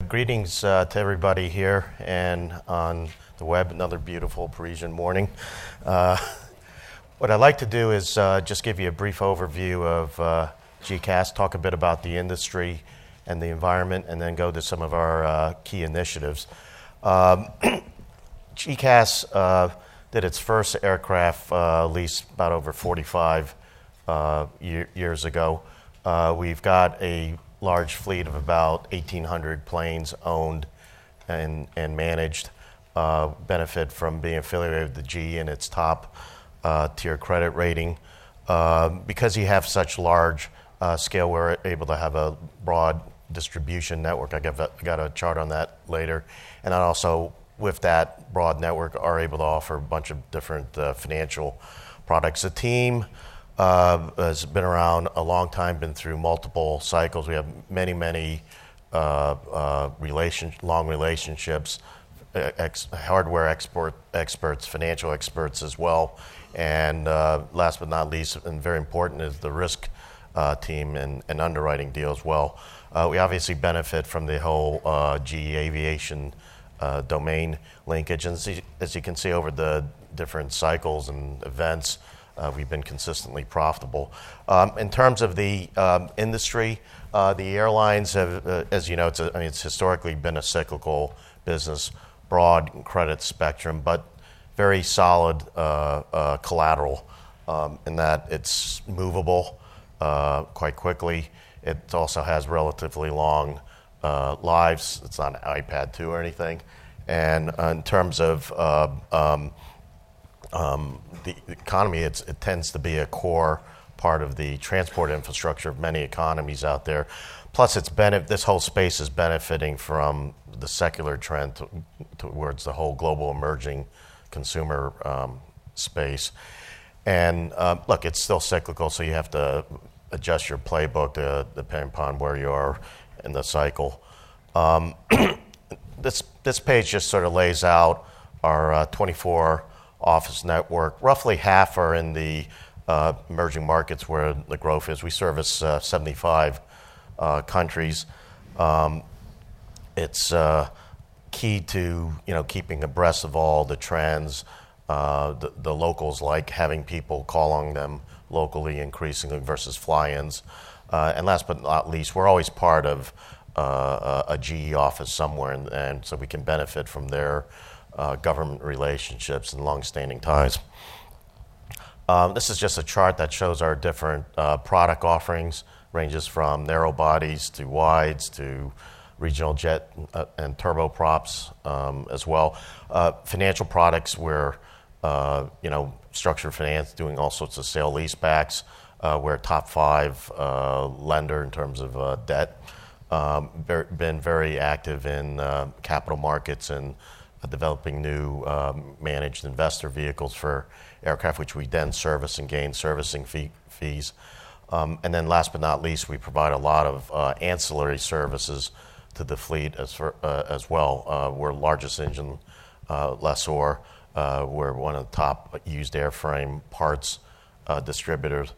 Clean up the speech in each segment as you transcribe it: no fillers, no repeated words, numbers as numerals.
Greetings to everybody here and on the web. Another beautiful Parisian morning. What I'd like to do is just give you a brief overview of GECAS, talk a bit about the industry and the environment, and then go to some of our key initiatives. GECAS did its first aircraft lease about over 45 years ago. We've got a large fleet of about 1,800 planes owned and managed, benefit from being affiliated with the GE and its top tier credit rating. Because you have such large scale, we're able to have a broad distribution network. I got a chart on that later. And then also, with that broad network, are able to offer a bunch of different financial products. The team has been around a long time, been through multiple cycles. We have many long relationships, hardware experts, financial experts as well. And last but not least, and very important, is the risk team and underwriting deal as well. We obviously benefit from the whole GE Aviation domain linkage. And as you can see over the different cycles and events, we've been consistently profitable. In terms of the industry, the airlines have, as you know, it's historically been a cyclical business, broad credit spectrum, but very solid collateral in that it's movable quite quickly. It also has relatively long lives. It's not an iPad 2 or anything. And in terms of the economy, it tends to be a core part of the transport infrastructure of many economies out there. Plus, this whole space is benefiting from the secular trend towards the whole global emerging consumer space. And look, it's still cyclical, so you have to adjust your playbook depending upon where you are in the cycle. This page just sort of lays out our 24 office network. Roughly half are in the emerging markets where the growth is. We service 75 countries. It's key to keeping abreast of all the trends. The locals like having people call on them locally increasingly versus fly-ins. And last but not least, we're always part of a GE office somewhere, and so we can benefit from their government relationships and long-standing ties. This is just a chart that shows our different product offerings, ranges from narrow bodies to wides to regional jet and turboprops as well. Financial products, we're structured finance, doing all sorts of sale leasebacks. We're a top 5 lender in terms of debt. Been very active in capital markets and developing new managed investor vehicles for aircraft, which we then service and gain servicing fees. And then last but not least, we provide a lot of ancillary services to the fleet as well. We're largest engine lessor. We're one of the top used airframe parts distributors.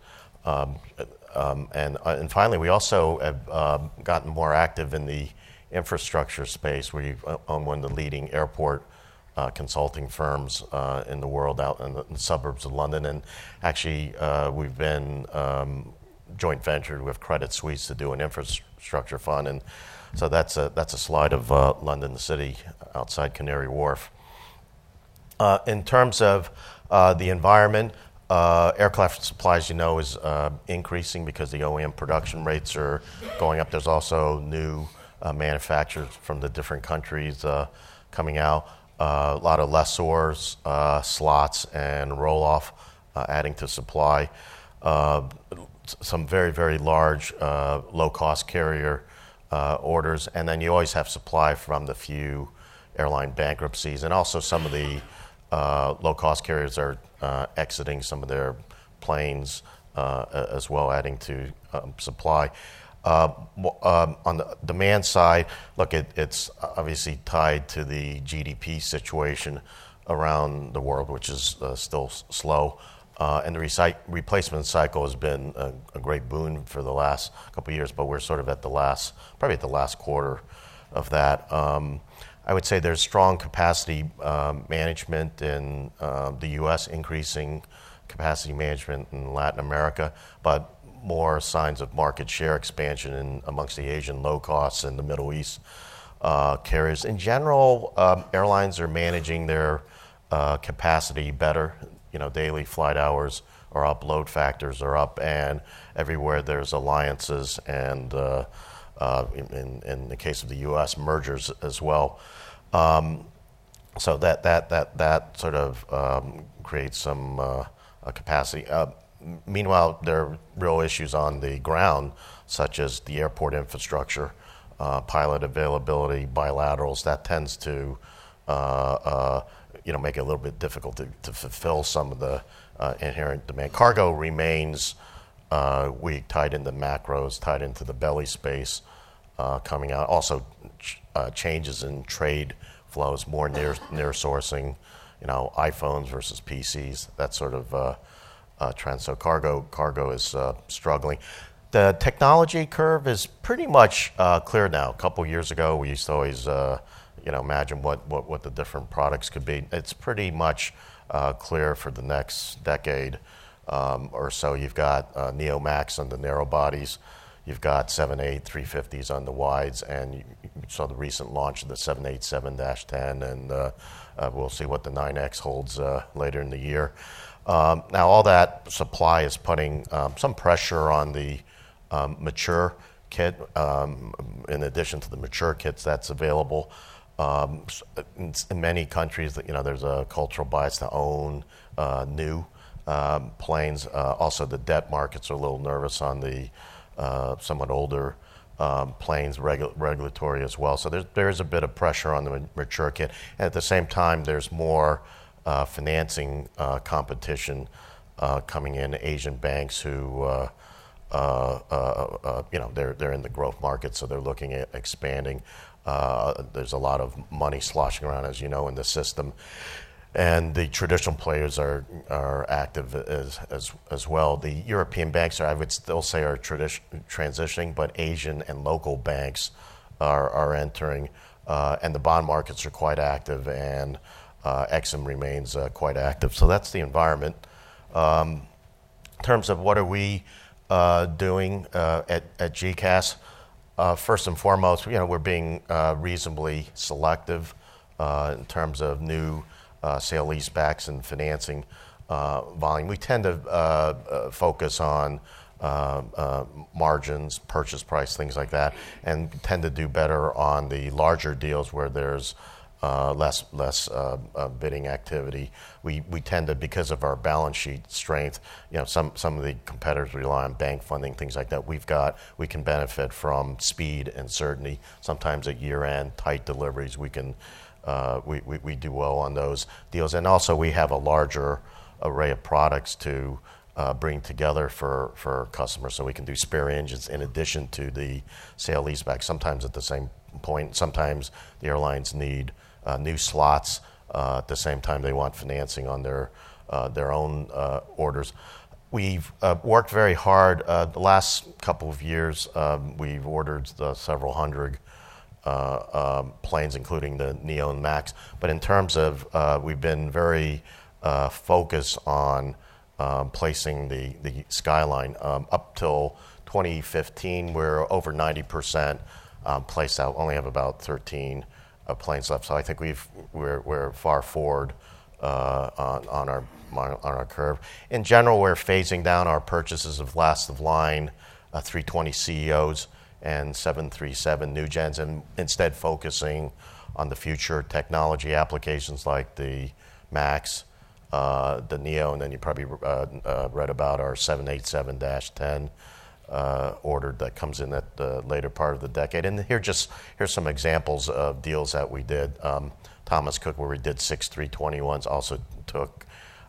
And finally, we also have gotten more active in the infrastructure space. We own one of the leading airport consulting firms in the world out in the suburbs of London. And actually, we've been joint ventured with Credit Suisse to do an infrastructure fund. And so that's a slide of London, the city outside Canary Wharf. In terms of the environment, aircraft supply, as you know, is increasing because the OEM production rates are going up. There's also new manufacturers from the different countries coming out. A lot of lessors, slots, and roll-off adding to supply. Some very, very large low-cost carrier orders. And then you always have supply from the few airline bankruptcies. And also some of the low-cost carriers are exiting some of their planes as well, adding to supply. On the demand side, look, it's obviously tied to the GDP situation around the world, which is still slow. And the replacement cycle has been a great boon for the last couple of years, but we're sort of probably at the last quarter of that. I would say there's strong capacity management in the U.S., increasing capacity management in Latin America, but more signs of market share expansion amongst the Asian low costs and the Middle East carriers. In general, airlines are managing their capacity better. Daily flight hours are up, load factors are up, and everywhere there's alliances and in the case of the U.S., mergers as well. So that sort of creates some capacity. Meanwhile, there are real issues on the ground, such as the airport infrastructure, pilot availability, bilaterals. That tends to make it a little bit difficult to fulfill some of the inherent demand. Cargo remains weak, tied into macros, tied into the belly space coming out. Also, changes in trade flows, more near sourcing, iPhones versus PCs, that sort of trend. So cargo is struggling. The technology curve is pretty much clear now. A couple years ago, we used to always imagine what the different products could be. It's pretty much clear for the next decade or so. You've got Neo Max on the narrow bodies. You've got 787-350s on the wides, and you saw the recent launch of the 787-10, and we'll see what the 9X holds later in the year. Now, all that supply is putting some pressure on the mature kit, in addition to the mature kits that's available. In many countries, there's a cultural bias to own new planes. Also, the debt markets are a little nervous on the somewhat older planes, regulatory as well. So there's a bit of pressure on the mature kit. And at the same time, there's more financing competition coming in. Asian banks who, they're in the growth market, so they're looking at expanding. There's a lot of money sloshing around, as you know, in the system. And the traditional players are active as well. The European banks I would still say, are transitioning, but Asian and local banks are entering, and the bond markets are quite active, and Exim remains quite active. So that's the environment. In terms of what are we doing at GECAS, first and foremost, we're being reasonably selective in terms of new sale leasebacks and financing volume. We tend to focus on margins, purchase price, things like that, and tend to do better on the larger deals where there's less bidding activity. We tend to, because of our balance sheet strength, some of the competitors rely on bank funding, things like that. We can benefit from speed and certainty. Sometimes at year end, tight deliveries, we can we do well on those deals. And also we have a larger array of products to bring together for customers, so we can do spare engines in addition to the sale leaseback. Sometimes at the same point, sometimes the airlines need new slots at the same time they want financing on their own orders. We've worked very hard the last couple of years. We've ordered several hundred planes, including the Neo and Max. But in terms of, we've been very focused on placing the Skyline. Up till 2015, we're over 90% placed out. Only have about 13 planes left. So I think we're far forward on our curve. In general, we're phasing down our purchases of last of line 320 CEOs and 737 new gens, and instead focusing on the future technology applications like the Max, the Neo, and then you probably read about our 787-10 order that comes in at the later part of the decade. And here's some examples of deals that we did. Thomas Cook, where we did 6 321s, also took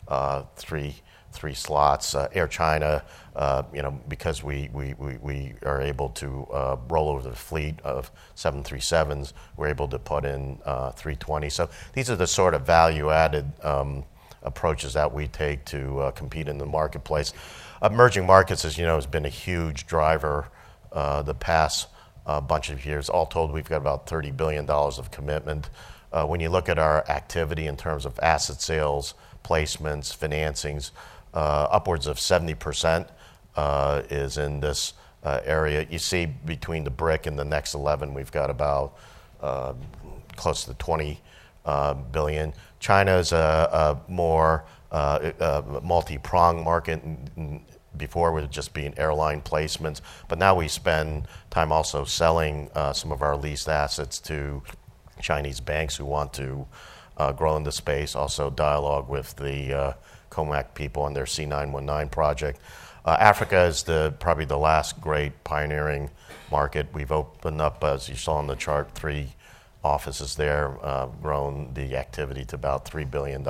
three slots. Air China, because we are able to roll over the fleet of 737s, we're able to put in 320. So these are the sort of value-added approaches that we take to compete in the marketplace. Emerging markets, as you know, has been a huge driver the past a bunch of years. All told, we've got about $30 billion of commitment. When you look at our activity in terms of asset sales, placements, financings, upwards of 70% is in this area. You see between the BRIC and the next 11, we've got about close to 20 billion. China is a more multi-pronged market. Before it would just be airline placements, but now we spend time also selling some of our leased assets to Chinese banks who want to grow in the space. Also dialogue with the COMAC people on their C919 project. Africa is probably the last great pioneering market. We've opened up, as you saw on the chart, 3 offices there, grown the activity to about $3 billion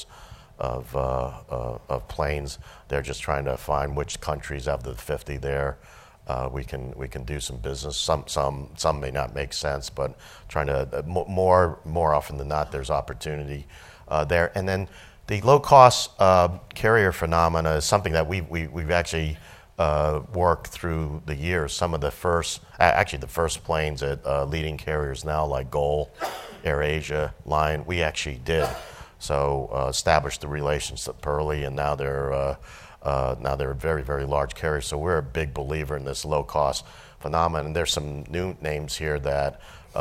of planes. They're just trying to find which countries out of the 50 there we can do some business. Some may not make sense, but trying to more often than not, there's opportunity there. And then the low cost carrier phenomena is something that we've actually worked through the years. Some of the first planes at leading carriers now like GOL, AirAsia, Lion, we actually did. So established the relationship early, and now they're a very, very large carrier. So we're a big believer in this low-cost phenomenon. And there's some new names here that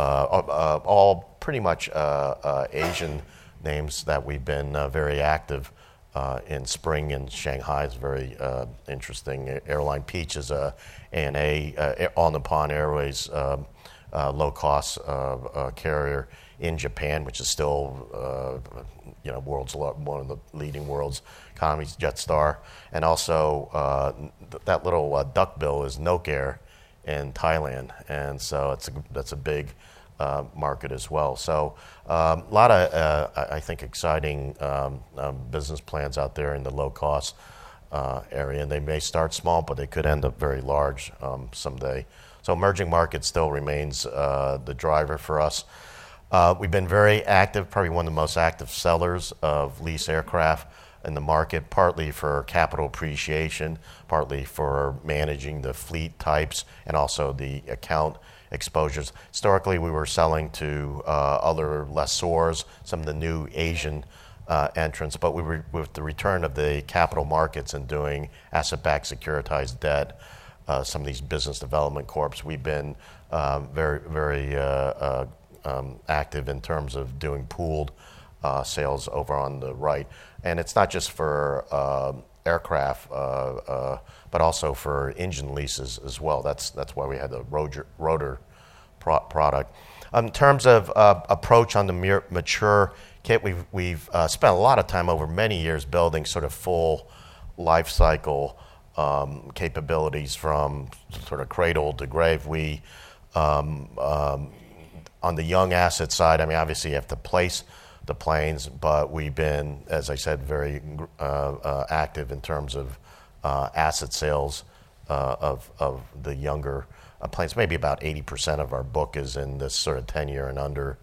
all pretty much Asian names that we've been very active in. Spring in Shanghai is very interesting. Airline Peach is a ANA, All Nippon Airways low-cost carrier in Japan, which is still one of the leading world's economies, Jetstar, and also that little duckbill is Nok Air in Thailand, and so that's a big market as well. So a lot of I think exciting business plans out there in the low cost area, and they may start small, but they could end up very large someday. So emerging markets still remains the driver for us. We've been very active, probably one of the most active sellers of lease aircraft in the market, partly for capital appreciation, partly for managing the fleet types, and also the account exposures. Historically, we were selling to other lessors, some of the new Asian entrants, but with the return of the capital markets and doing asset-backed securitized debt, some of these business development corps, we've been very, very active in terms of doing pooled sales over on the right. And it's not just for aircraft, but also for engine leases as well. That's why we had the rotor product. In terms of approach on the mature kit, we've spent a lot of time over many years building sort of full life cycle capabilities from sort of cradle to grave. We on the young asset side, I mean, obviously you have to place the planes, but we've been, as I said, very active in terms of asset sales of the younger planes. Maybe about 80% of our book is in this sort of 10-year and under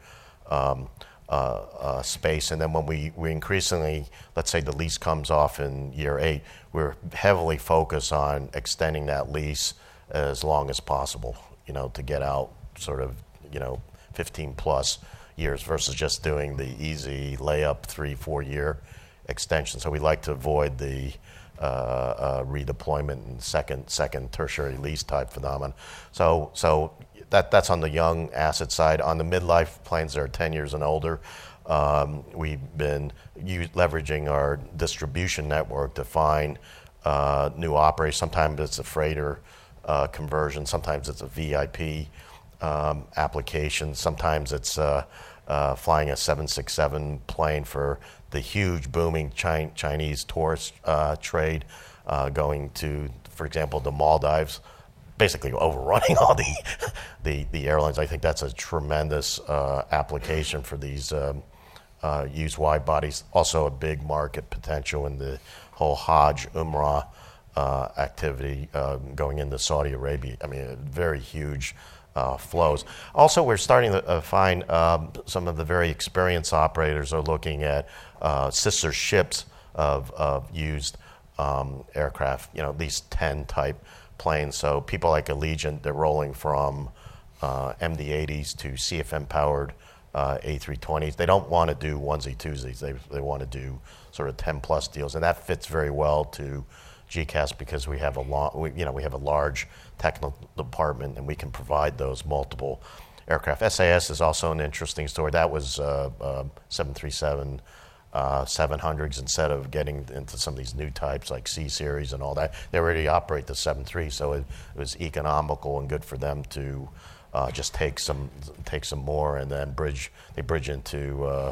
space. And then when we increasingly, let's say the lease comes off in year 8, we're heavily focused on extending that lease as long as possible, to get out sort of, 15 plus years versus just doing the easy layup 3-4 year extension. So we like to avoid the redeployment and second tertiary lease type phenomenon. So that's on the young asset side. On the midlife planes that are 10 years and older, we've been leveraging our distribution network to find new operators. Sometimes it's a freighter conversion. Sometimes it's a VIP application. Sometimes it's flying a 767 plane for the huge booming Chinese tourist trade, going to, for example, the Maldives, basically overrunning all the airlines. I think that's a tremendous application for these used wide bodies. Also a big market potential in the whole Hajj Umrah activity going into Saudi Arabia. I mean, very huge flows. Also, we're starting to find some of the very experienced operators are looking at sister ships of used aircraft, at least 10 type planes. So people like Allegiant, they're rolling from MD-80s to CFM-powered A320s. They don't want to do onesie-twosies. They want to do sort of 10-plus deals, and that fits very well to GECAS because we have a large technical department, and we can provide those multiple aircraft. SAS is also an interesting story. That was 737 700s instead of getting into some of these new types like C series and all that. They already operate the 73, so it was economical and good for them to just take some more and then bridge into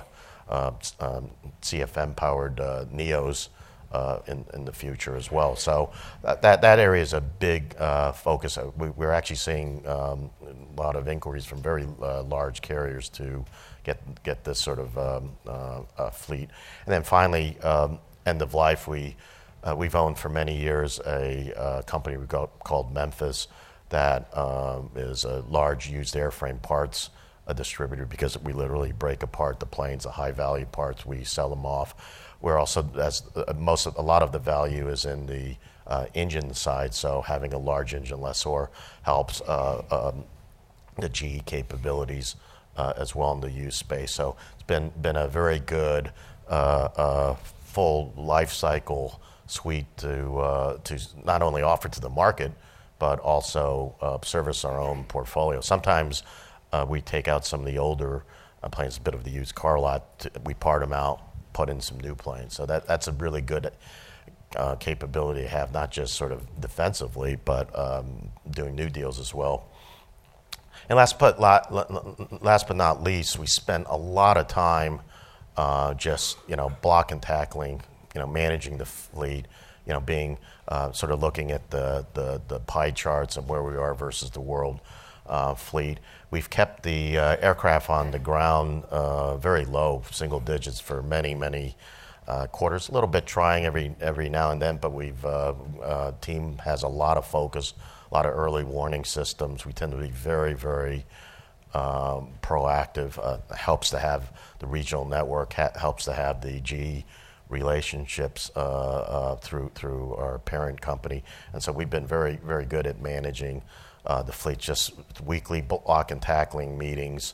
CFM powered Neos in the future as well. So that area is a big focus. We're actually seeing a lot of inquiries from very large carriers to get this sort of fleet. And then finally, end of life, we've owned for many years a company called Memphis that is a large used airframe parts distributor because we literally break apart the planes, the high value parts, we sell them off. We're also, a lot of the value is in the engine side, so having a large engine lessor helps the GE capabilities as well in the used space. So it's been a very good full life cycle suite to not only offer to the market, but also service our own portfolio. Sometimes we take out some of the older planes, a bit of the used car lot, we part them out, put in some new planes. So that's a really good capability to have, not just sort of defensively, but doing new deals as well. And last but not least, we spent a lot of time just block and tackling, managing the fleet, being sort of looking at the pie charts of where we are versus the world fleet. We've kept the aircraft on the ground very low, single digits for many quarters. A little bit trying every now and then, but team has a lot of focus, a lot of early warning systems. We tend to be very proactive. Helps to have the regional network, helps to have the GE relationships through our parent company, and so we've been very good at managing the fleet. Just weekly block and tackling meetings,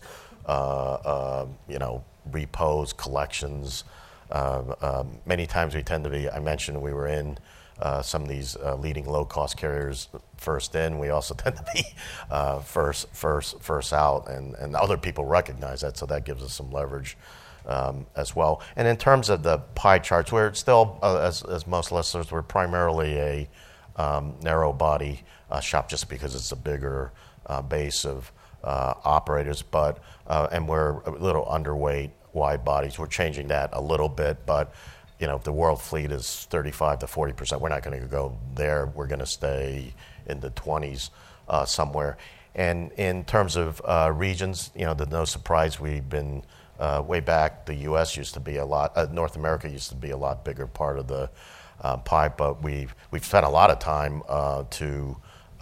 repos, collections. Many times we tend to be. I mentioned we were in some of these leading low-cost carriers first in. We also tend to be first out, and other people recognize that, so that gives us some leverage as well. And in terms of the pie charts, we're still, as most listeners, we're primarily a narrow body shop just because it's a bigger base of operators, and we're a little underweight wide bodies. We're changing that a little bit, but if the world fleet is 35 to 40%, we're not going to go there. We're going to stay in the 20s somewhere. And in terms of regions, no surprise, we've been way back. The U.S. used to be a lot. North America used to be a lot bigger part of the pie, but we've spent a lot of time to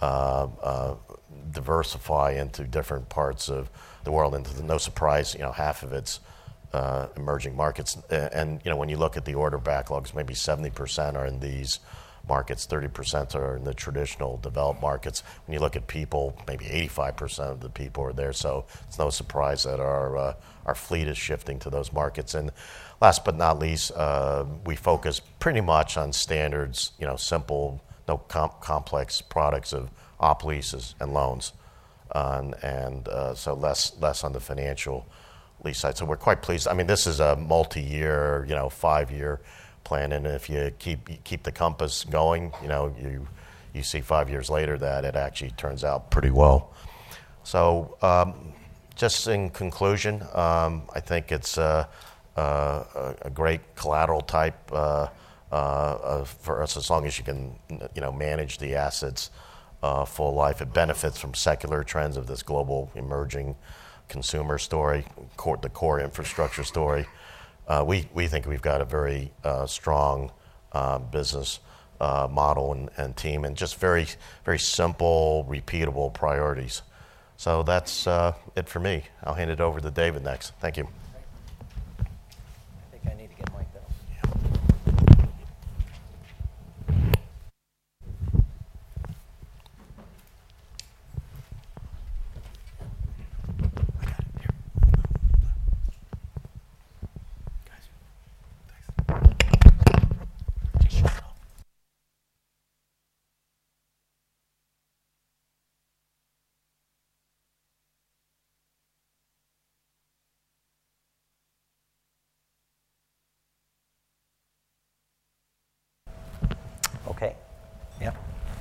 diversify into different parts of the world. And no surprise, half of it's emerging markets. And when you look at the order backlogs, maybe 70% are in these markets, 30% are in the traditional developed markets. When you look at people, maybe 85% of the people are there. So it's no surprise that our fleet is shifting to those markets. And last but not least, we focus pretty much on standards, simple, no complex products of op leases and loans, and so less on the financial lease side. So we're quite pleased. I mean, this is a multi-year, 5-year plan, and if you keep the compass going, you see 5 years later that it actually turns out pretty well. So just in conclusion, I think it's a great collateral type for us, as long as you can manage the assets full life. It benefits from secular trends of this global emerging consumer story, the core infrastructure story. We think we've got a very strong business model and team, and just very simple, repeatable priorities. So that's it for me. I'll hand it over to David next. Thank you. I think I need to get mic'd up.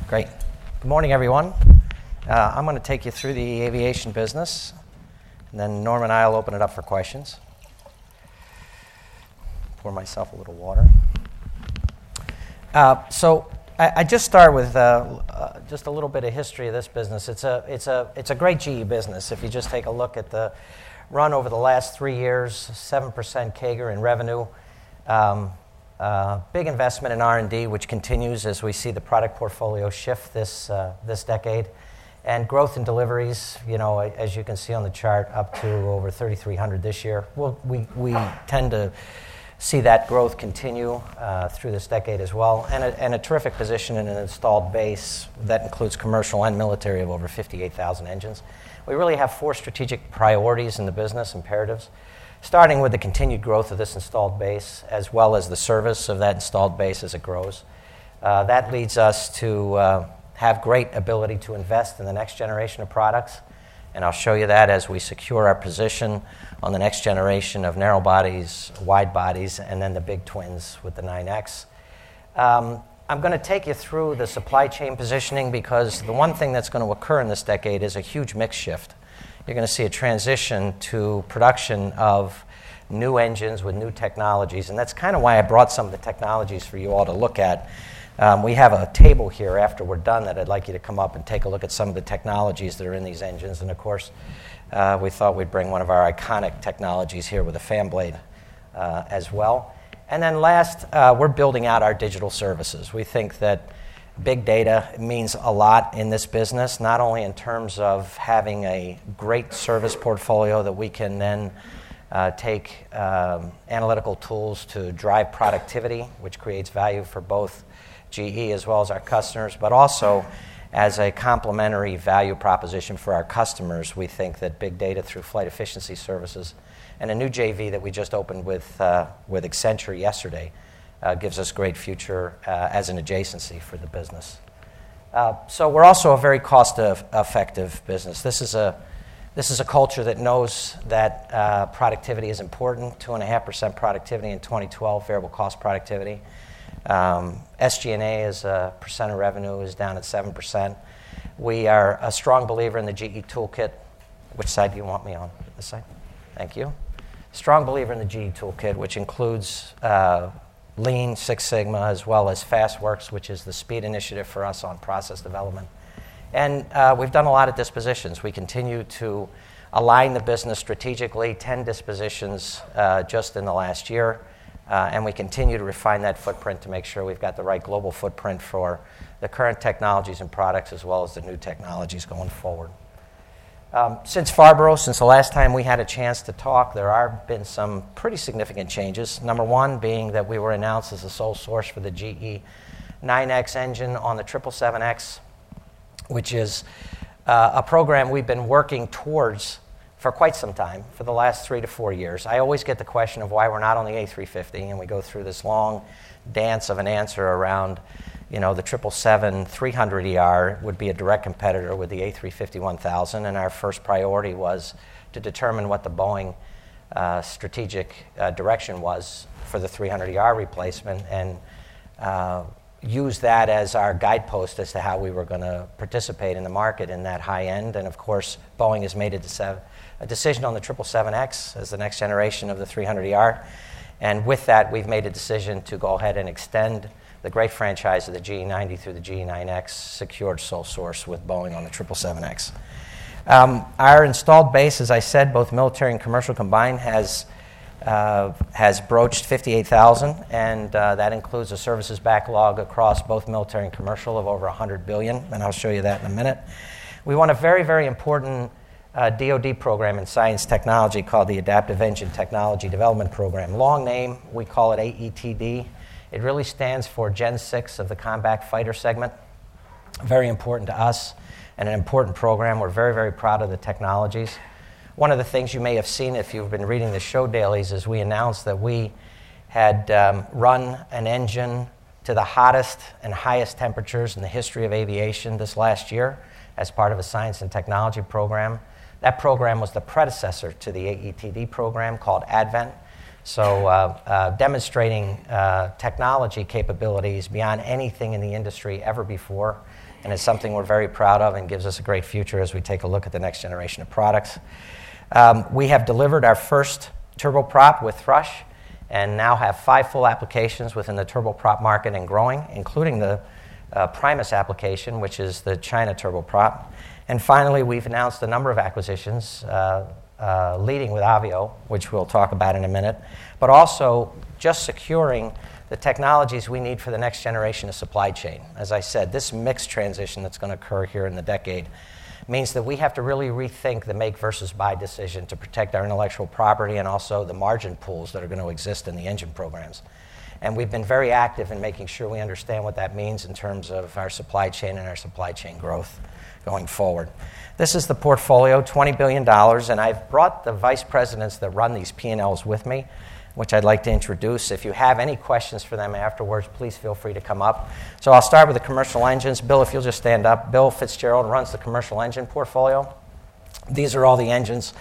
Great. Good morning, everyone. I'm going to take you through the aviation business, and then Norm and I will open it up for questions. Pour myself a little water. So I just start with just a little bit of history of this business. It's a great GE business. If you just take a look at the run over the last 3 years, 7% CAGR in revenue. Big investment in R&D, which continues as we see the product portfolio shift this decade, and growth in deliveries. As you can see on the chart, up to over 3,300 this year. We tend to see that growth continue through this decade as well, and a terrific position in an installed base that includes commercial and military of over 58,000 engines. We really have 4 strategic priorities in the business, imperatives, starting with the continued growth of this installed base, as well as the service of that installed base as it grows. That leads us to have great ability to invest in the next generation of products, and I'll show you that as we secure our position on the next generation of narrow bodies, wide bodies, and then the big twins with the 9X. I'm going to take you through the supply chain positioning, because the one thing that's going to occur in this decade is a huge mix shift. You're going to see a transition to production of new engines with new technologies, and that's kind of why I brought some of the technologies for you all to look at. We have a table here after we're done that I'd like you to come up and take a look at some of the technologies that are in these engines, and of course, we thought we'd bring one of our iconic technologies here with a fan blade as well. And then last, we're building out our digital services. We think that big data means a lot in this business, not only in terms of having a great service portfolio that we can then take analytical tools to drive productivity, which creates value for both GE as well as our customers, but also as a complementary value proposition for our customers. We think that big data through flight efficiency services and a new JV that we just opened with Accenture yesterday gives us great future as an adjacency for the business. So we're also a very cost-effective business. This is a culture that knows that productivity is important. 2.5% productivity in 2012, variable cost productivity. SG&A as a percent of revenue is down at 7%. We are a strong believer in the GE Toolkit. Which side do you want me on? This side? Thank you. Strong believer in the GE Toolkit, which includes Lean, Six Sigma, as well as FastWorks, which is the speed initiative for us on process development. And we've done a lot of dispositions. We continue to align the business strategically, 10 dispositions just in the last year. And we continue to refine that footprint to make sure we've got the right global footprint for the current technologies and products as well as the new technologies going forward. Since Farnborough, since the last time we had a chance to talk, there have been some pretty significant changes. Number one being that we were announced as the sole source for the GE 9X engine on the 777X, which is a program we've been working towards for quite some time, for the last 3 to 4 years. I always get the question of why we're not on the A350, and we go through this long dance of an answer around, the 777-300ER would be a direct competitor with the A350-1000, and our first priority was to determine what the Boeing strategic direction was for the 300ER replacement, and use that as our guidepost as to how we were going to participate in the market in that high end. And of course, Boeing has made a decision on the 777X as the next generation of the 300ER. And with that, we've made a decision to go ahead and extend the great franchise of the GE90 through the GE9X, secured sole source with Boeing on the 777X. Our installed base, as I said, both military and commercial combined, has broached 58,000, and that includes a services backlog across both military and commercial of over $100 billion, and I'll show you that in a minute. We won a very, very important DoD program in science technology called the Adaptive Engine Technology Development Program. Long name, we call it AETD. It really stands for Gen 6 of the Combat Fighter segment. Very important to us and an important program. We're very, very proud of the technologies. One of the things you may have seen if you've been reading the show dailies is we announced that we had run an engine to the hottest and highest temperatures in the history of aviation this last year as part of a science and technology program. That program was the predecessor to the AETD program called Advent. So demonstrating technology capabilities beyond anything in the industry ever before and it's something we're very proud of and gives us a great future as we take a look at the next generation of products. We have delivered our first turboprop with Thrush and now have 5 full applications within the turboprop market and growing, including the Primus application, which is the China turboprop. And finally, we've announced a number of acquisitions, leading with Avio, which we'll talk about in a minute, but also just securing the technologies we need for the next generation of supply chain. As I said, this mixed transition that's going to occur here in the decade means that we have to really rethink the make versus buy decision to protect our intellectual property and also the margin pools that are going to exist in the engine programs. And we've been very active in making sure we understand what that means in terms of our supply chain and our supply chain growth going forward. This is the portfolio, $20 billion, and I've brought the vice presidents that run these P&Ls with me, which I'd like to introduce. If you have any questions for them afterwards, please feel free to come up. So I'll start with the commercial engines. Bill, if you'll just stand up. Bill Fitzgerald runs the commercial engine portfolio. These are all the engines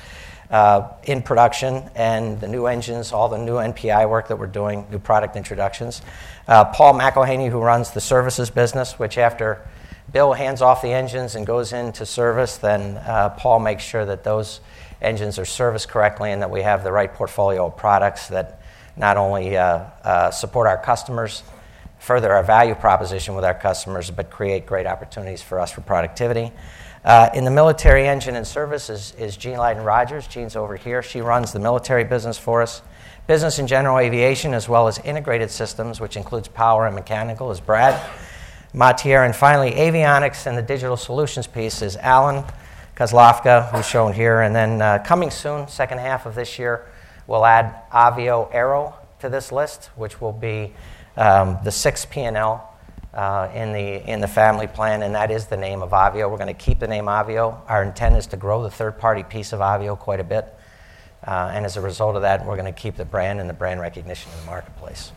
in production and the new engines, all the new NPI work that we're doing, new product introductions. Paul McElhaney, who runs the services business, which after Bill hands off the engines and goes into service, then Paul makes sure that those engines are serviced correctly and that we have the right portfolio of products that not only support our customers, further our value proposition with our customers, but create great opportunities for us for productivity. In the military engine and service is Jean Leiden-Rogers. Jean's over here. She runs the military business for us. Business and general aviation, as well as integrated systems, which includes power and mechanical, is Brad Matier. And finally, avionics and the digital solutions piece is Alan Kozlovka, who's shown here. And then coming soon, second half of this year, we'll add Avio Aero to this list, which will be the 6th P&L in the family plan, and that is the name of Avio. We're going to keep the name Avio. Our intent is to grow the third-party piece of Avio quite a bit, and as a result of that, we're going to keep the brand and the brand recognition in the marketplace.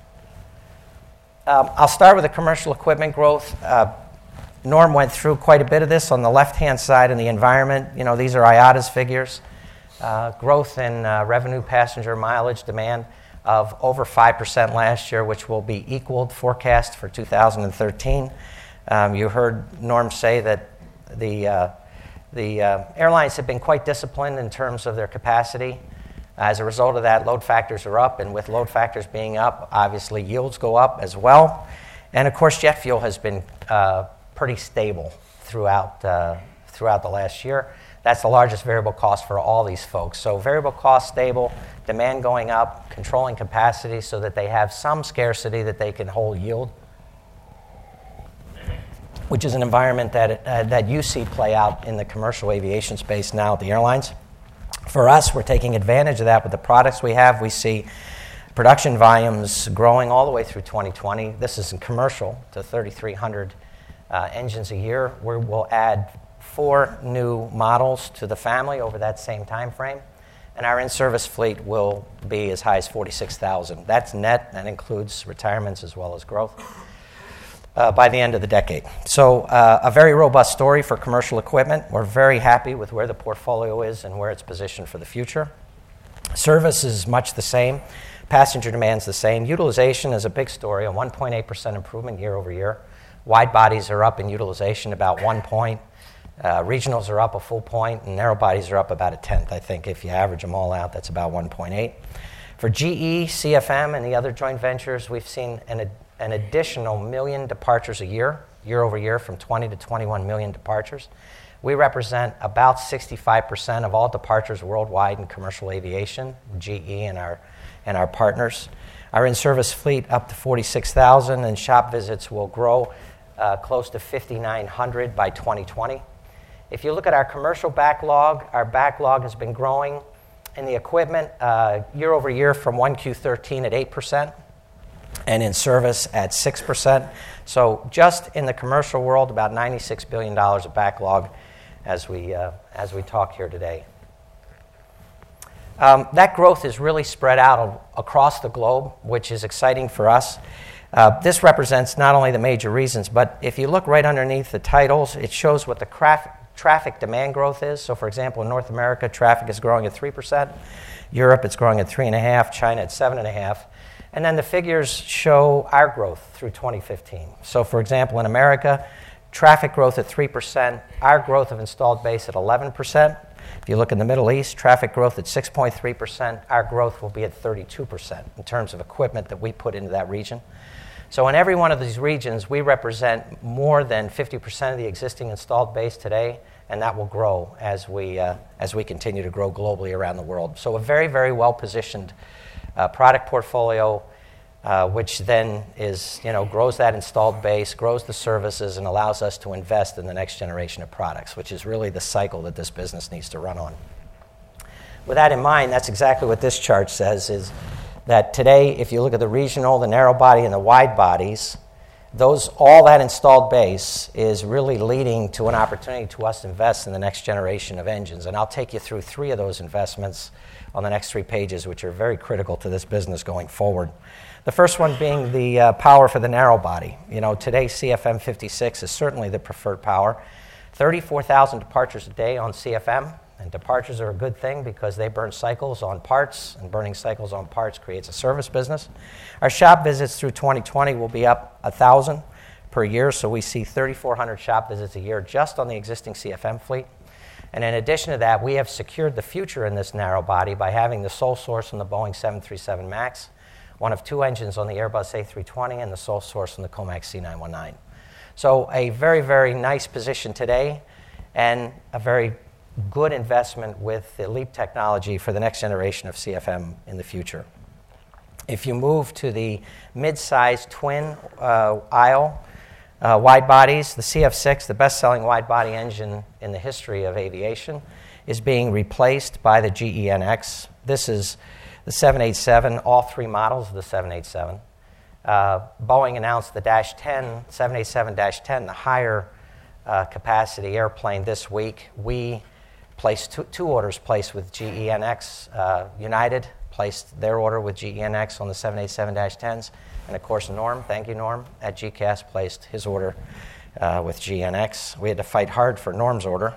I'll start with the commercial equipment growth. Norm went through quite a bit of this on the left-hand side in the environment. You know, these are IATA's figures. Growth in revenue passenger mileage demand of over 5% last year, which will be equaled forecast for 2013. You heard Norm say that the airlines have been quite disciplined in terms of their capacity. As a result of that, load factors are up, and with load factors being up, obviously yields go up as well. And of course, jet fuel has been pretty stable throughout the last year. That's the largest variable cost for all these folks. So variable cost stable, demand going up, controlling capacity so that they have some scarcity that they can hold yield, which is an environment that you see play out in the commercial aviation space now at the airlines. For us, we're taking advantage of that with the products we have. We see production volumes growing all the way through 2020. This is in commercial to 3,300 engines a year. We'll add 4 new models to the family over that same time frame, and our in-service fleet will be as high as 46,000. That's net. That includes retirements as well as growth by the end of the decade. So a very robust story for commercial equipment. We're very happy with where the portfolio is and where it's positioned for the future. Service is much the same. Passenger demand's the same. Utilization is a big story, a 1.8% improvement year over year. Wide bodies are up in utilization about 1 point. Regionals are up a full point, and narrow bodies are up about 1/10. I think if you average them all out, that's about 1.8. For GE, CFM, and the other joint ventures, we've seen an additional 1 million departures a year over year, from 20 to 21 million departures. We represent about 65% of all departures worldwide in commercial aviation, GE and our partners. Our in-service fleet up to 46,000, and shop visits will grow close to 5,900 by 2020. If you look at our commercial backlog, our backlog has been growing in the equipment year over year from 1Q13 at 8%, and in service at 6%. So just in the commercial world, about $96 billion of backlog as we talk here today. That growth is really spread out across the globe, which is exciting for us. This represents not only the major reasons, but if you look right underneath the titles, it shows what the traffic demand growth is. So, for example, in North America, traffic is growing at 3%. Europe, it's growing at 3.5%. China at 7.5%. And then the figures show our growth through 2015. So, for example, in America, traffic growth at 3%, our growth of installed base at 11%. If you look in the Middle East, traffic growth at 6.3%, our growth will be at 32% in terms of equipment that we put into that region. So in every one of these regions, we represent more than 50% of the existing installed base today, and that will grow as we continue to grow globally around the world. So a very, very well-positioned product portfolio, which then grows that installed base, grows the services, and allows us to invest in the next generation of products, which is really the cycle that this business needs to run on. With that in mind, that's exactly what this chart says, is that today, if you look at the regional, the narrow body, and the wide bodies, all that installed base is really leading to an opportunity to us to invest in the next generation of engines. And I'll take you through 3 of those investments on the next 3 pages, which are very critical to this business going forward. The first one being the power for the narrow body. Today CFM 56 is certainly the preferred power. 34,000 departures a day on CFM, and departures are a good thing because they burn cycles on parts, and burning cycles on parts creates a service business. Our shop visits through 2020 will be up 1,000 per year, so we see 3,400 shop visits a year just on the existing CFM fleet. And in addition to that, we have secured the future in this narrow body by having the sole source on the Boeing 737 MAX, one of 2 engines on the Airbus A320, and the sole source on the Comac C919. So a very, very nice position today, and a very good investment with the LEAP technology for the next generation of CFM in the future. If you move to the mid-size twin aisle wide bodies, the CF6, the best-selling wide-body engine in the history of aviation, is being replaced by the GEnx. This is the 787, all 3 models of the 787. Boeing announced the -10, 787-10, the higher capacity airplane this week. We placed two orders placed with GEnx. United placed their order with GEnx on the 787-10s. And of course, Norm, thank you, Norm, at GECAS placed his order with GEnx. We had to fight hard for Norm's order.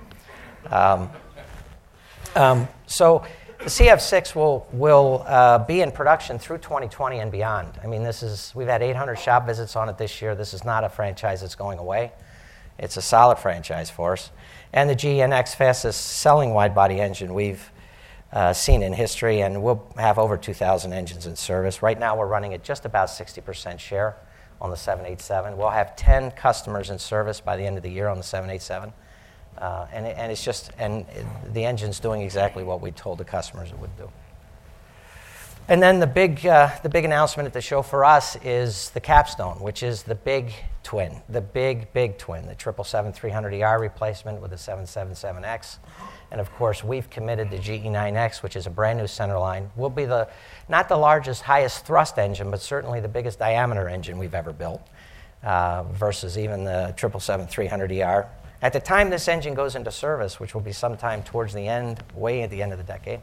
So the CF6 will be in production through 2020 and beyond. I mean, we've had 800 shop visits on it this year. This is not a franchise that's going away. It's a solid franchise for us. And the GEnx, fastest selling wide-body engine we've seen in history, and we'll have over 2,000 engines in service. Right now, we're running at just about 60% share on the 787. We'll have 10 customers in service by the end of the year on the 787. And the engine's doing exactly what we told the customers it would do. And then the big announcement at the show for us is the capstone, which is the big twin, the big twin, the 777-300ER replacement with the 777X. And of course, we've committed the GE9X, which is a brand new centerline. Will be not the largest, highest thrust engine, but certainly the biggest diameter engine we've ever built, versus even the 777-300ER. At the time this engine goes into service, which will be sometime towards the end, way at the end of the decade,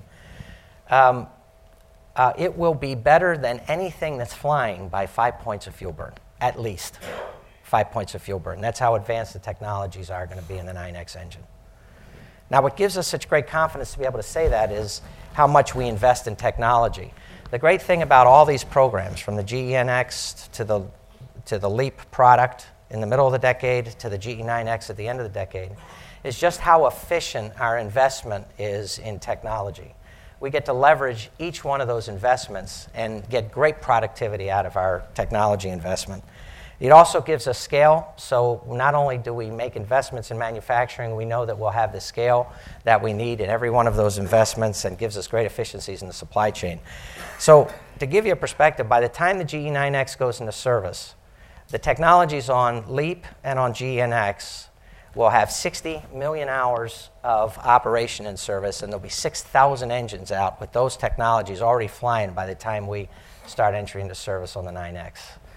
it will be better than anything that's flying by 5 points of fuel burn, at least 5 points of fuel burn. That's how advanced the technologies are going to be in the 9X engine. Now, what gives us such great confidence to be able to say that is how much we invest in technology. The great thing about all these programs, from the GEnx to the LEAP product in the middle of the decade to the GE9X at the end of the decade, is just how efficient our investment is in technology. We get to leverage each one of those investments and get great productivity out of our technology investment. It also gives us scale, so not only do we make investments in manufacturing, we know that we'll have the scale that we need in every one of those investments, and gives us great efficiencies in the supply chain. So to give you a perspective, by the time the GE9X goes into service, the technologies on LEAP and on GEnx will have 60 million hours of operation in service, and there'll be 6,000 engines out with those technologies already flying by the time we start entering into service on the 9X.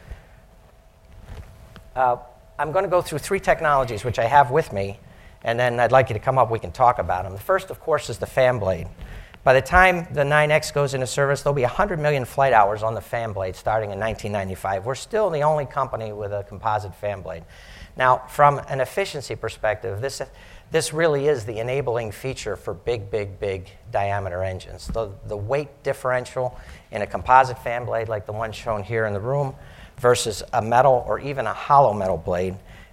I'm going to go through 3 technologies, which I have with me, and then I'd like you to come up, we can talk about them. The first, of course, is the fan blade. By the time the 9X goes into service, there'll be 100 million flight hours on the fan blade starting in 1995. We're still the only company with a composite fan blade. Now, from an efficiency perspective, this really is the enabling feature for big diameter engines. The weight differential in a composite fan blade like the one shown here in the room versus a metal or even a hollow metal blade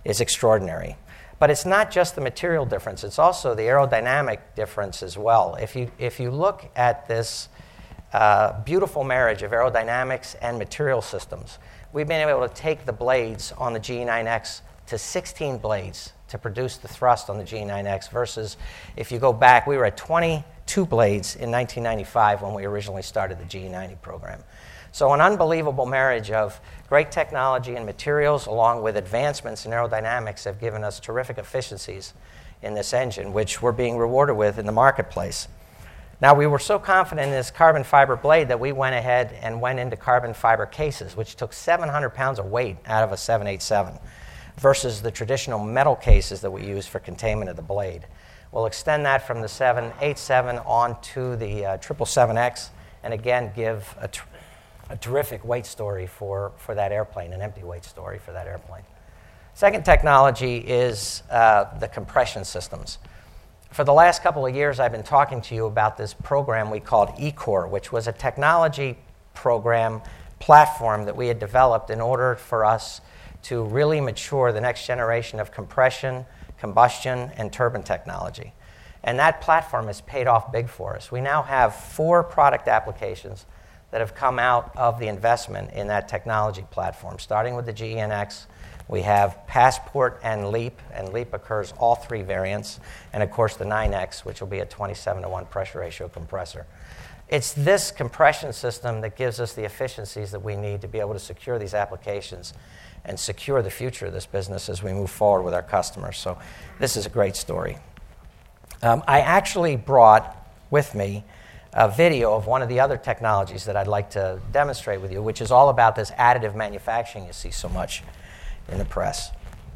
is extraordinary. But it's not just the material difference, it's also the aerodynamic difference as well. If you look at this beautiful marriage of aerodynamics and material systems, we've been able to take the blades on the GE9X to 16 blades to produce the thrust on the GE9X versus, if you go back, we were at 22 blades in 1995 when we originally started the GE90 program. So an unbelievable marriage of great technology and materials along with advancements in aerodynamics have given us terrific efficiencies in this engine, which we're being rewarded with in the marketplace. Now, we were so confident in this carbon fiber blade that we went ahead and went into carbon fiber cases, which took 700 pounds of weight out of a 787 versus the traditional metal cases that we use for containment of the blade. We'll extend that from the 787 onto the 777X and again give a terrific weight story for that airplane, an empty weight story for that airplane. Second technology is the compression systems. For the last couple of years, I've been talking to you about this program we called eCore, which was a technology program platform that we had developed in order for us to really mature the next generation of compression, combustion, and turbine technology. And that platform has paid off big for us. We now have 4 product applications that have come out of the investment in that technology platform, starting with the GEnx. We have Passport and LEAP occurs all 3 variants, and of course the 9X, which will be a 27-to-1 pressure ratio compressor. It's this compression system that gives us the efficiencies that we need to be able to secure these applications and secure the future of this business as we move forward with our customers. So this is a great story. I actually brought with me a video of one of the other technologies that I'd like to demonstrate with you, which is all about this additive manufacturing you see so much in the press.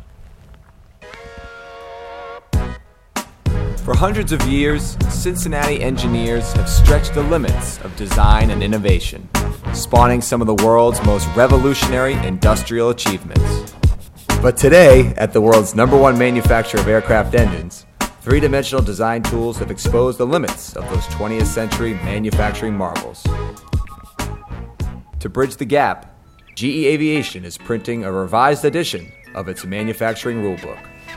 For hundreds of years, Cincinnati engineers have stretched the limits of design and innovation, spawning some of the world's most revolutionary industrial achievements. But today, at the world's #1 manufacturer of aircraft engines, three-dimensional design tools have exposed the limits of those 20th century manufacturing marvels. To bridge the gap, GE Aviation is printing a revised edition of its manufacturing rulebook.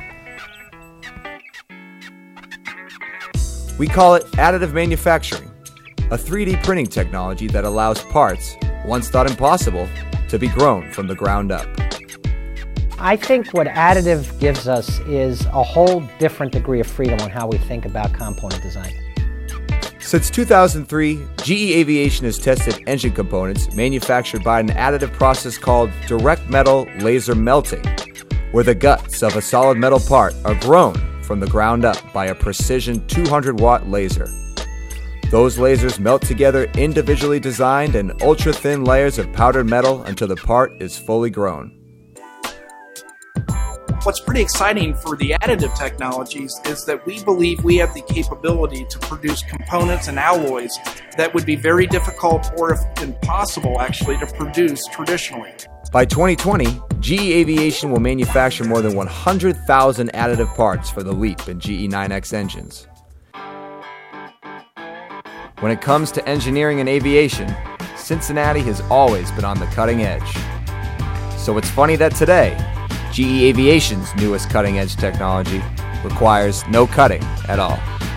We call it additive manufacturing, a 3D printing technology that allows parts, once thought impossible, to be grown from the ground up. I think what additive gives us is a whole different degree of freedom on how we think about component design. Since 2003, GE Aviation has tested engine components manufactured by an additive process called direct metal laser melting, where the guts of a solid metal part are grown from the ground up by a precision 200-watt laser. Those lasers melt together individually designed and ultra-thin layers of powdered metal until the part is fully grown. What's pretty exciting for the additive technologies is that we believe we have the capability to produce components and alloys that would be very difficult or impossible actually to produce traditionally. By 2020, GE Aviation will manufacture more than 100,000 additive parts for the LEAP and GE9X engines. When it comes to engineering and aviation, Cincinnati has always been on the cutting edge. So it's funny that today, GE Aviation's newest cutting-edge technology requires no cutting at all.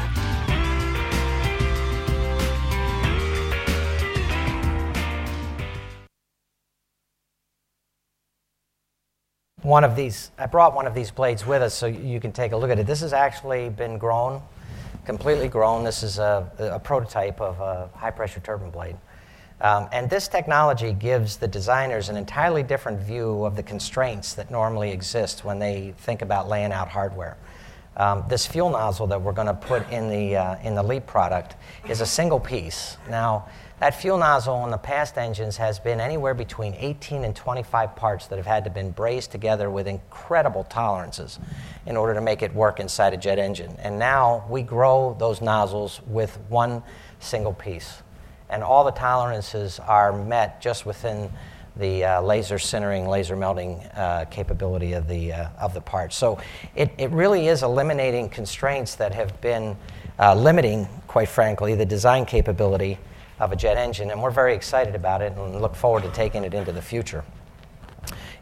I brought one of these blades with us so you can take a look at it. This has actually been grown, completely grown. This is a prototype of a high-pressure turbine blade. And this technology gives the designers an entirely different view of the constraints that normally exist when they think about laying out hardware. This fuel nozzle that we're going to put in the LEAP product is a single piece. Now, that fuel nozzle on the past engines has been anywhere between 18 and 25 parts that have had to been brazed together with incredible tolerances in order to make it work inside a jet engine. And now we grow those nozzles with one single piece. And all the tolerances are met just within the laser sintering, laser melting capability of the parts. So it really is eliminating constraints that have been limiting, quite frankly, the design capability of a jet engine, and we're very excited about it and look forward to taking it into the future.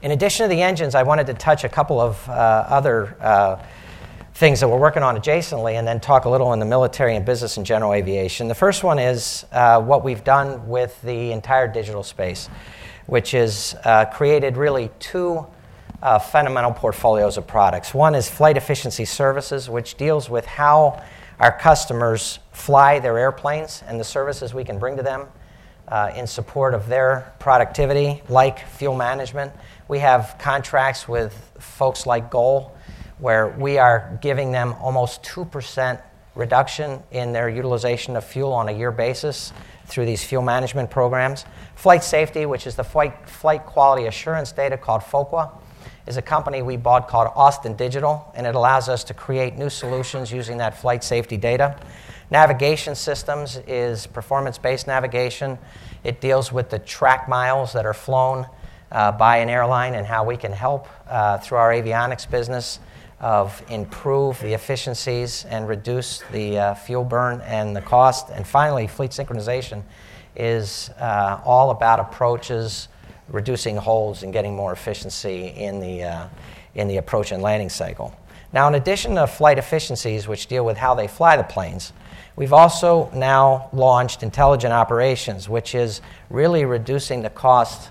In addition to the engines, I wanted to touch a couple of other things that we're working on adjacently, and then talk a little in the military and business and general aviation. The first one is what we've done with the entire digital space, which is created really two fundamental portfolios of products. One is flight efficiency services, which deals with how our customers fly their airplanes and the services we can bring to them in support of their productivity, like fuel management. We have contracts with folks like GOL, where we are giving them almost 2% reduction in their utilization of fuel on a year basis through these fuel management programs. Flight Safety, which is the flight quality assurance data called FOQA, is a company we bought called Austin Digital, and it allows us to create new solutions using that flight safety data. Navigation Systems is performance-based navigation. It deals with the track miles that are flown by an airline and how we can help through our avionics business of improve the efficiencies and reduce the fuel burn and the cost. And finally, fleet synchronization is all about approaches, reducing holes and getting more efficiency in the approach and landing cycle. Now, in addition to flight efficiencies, which deal with how they fly the planes, we've also now launched intelligent operations, which is really reducing the cost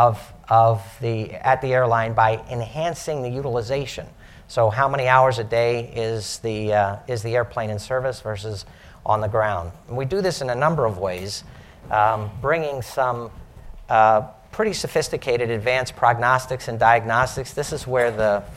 at the airline by enhancing the utilization. So how many hours a day is the airplane in service versus on the ground? And we do this in a number of ways, bringing some pretty sophisticated advanced prognostics and diagnostics. This is where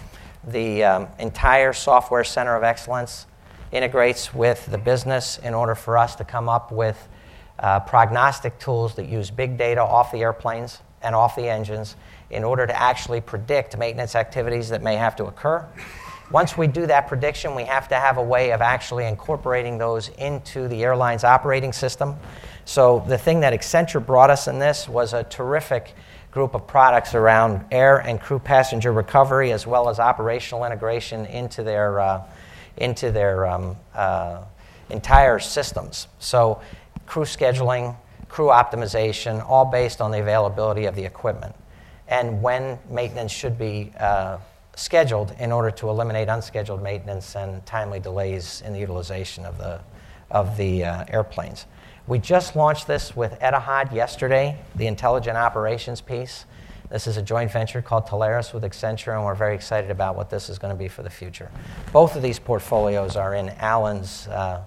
the entire software center of excellence integrates with the business in order for us to come up with prognostic tools that use big data off the airplanes and off the engines in order to actually predict maintenance activities that may have to occur. Once we do that prediction, we have to have a way of actually incorporating those into the airline's operating system. So the thing that Accenture brought us in this was a terrific group of products around air and crew passenger recovery, as well as operational integration into their entire systems. So crew scheduling, crew optimization, all based on the availability of the equipment and when maintenance should be scheduled in order to eliminate unscheduled maintenance and timely delays in the utilization of the airplanes. We just launched this with Etihad yesterday, the intelligent operations piece. This is a joint venture called Teleris with Accenture, and we're very excited about what this is going to be for the future. Both of these portfolios are in Allen's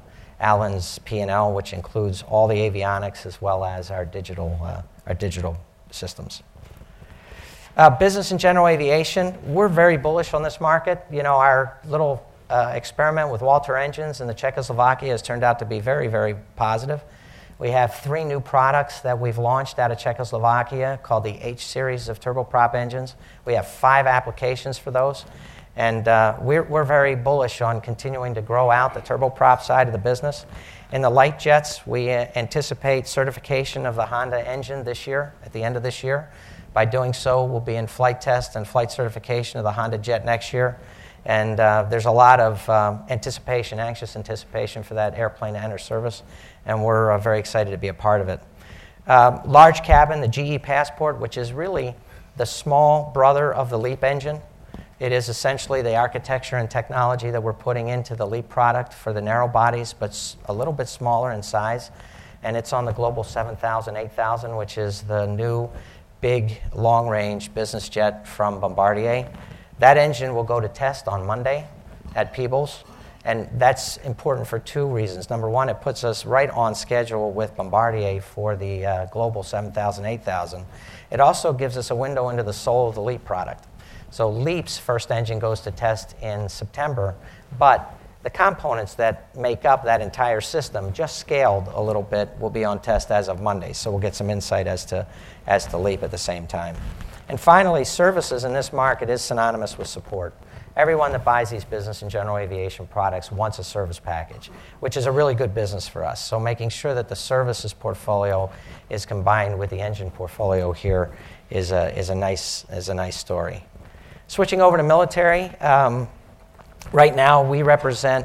P&L, which includes all the avionics as well as our digital systems. Business and general aviation, we're very bullish on this market. You know, our little experiment with Walter Engines in the Czechoslovakia has turned out to be very, very positive. We have 3 new products that we've launched out of Czechoslovakia called the H-series of turboprop engines. We have 5 applications for those. And we're very bullish on continuing to grow out the turboprop side of the business. In the light jets, we anticipate certification of the Honda engine this year, at the end of this year. By doing so, we'll be in flight test and flight certification of the Honda Jet next year. And there's a lot of anxious anticipation for that airplane to enter service, and we're very excited to be a part of it. Large cabin, the GE Passport, which is really the small brother of the LEAP engine. It is essentially the architecture and technology that we're putting into the LEAP product for the narrow bodies, but a little bit smaller in size. And it's on the Global 7000, 8000, which is the new big long-range business jet from Bombardier. That engine will go to test on Monday at Peebles, and that's important for 2 reasons. Number one, it puts us right on schedule with Bombardier for the Global 7000, 8000. It also gives us a window into the soul of the LEAP product. So LEAP's first engine goes to test in September, but the components that make up that entire system, just scaled a little bit, will be on test as of Monday. So we'll get some insight as to LEAP at the same time. And finally, services in this market is synonymous with support. Everyone that buys these business and general aviation products wants a service package, which is a really good business for us. So making sure that the services portfolio is combined with the engine portfolio here is a nice story. Switching over to military, right now we represent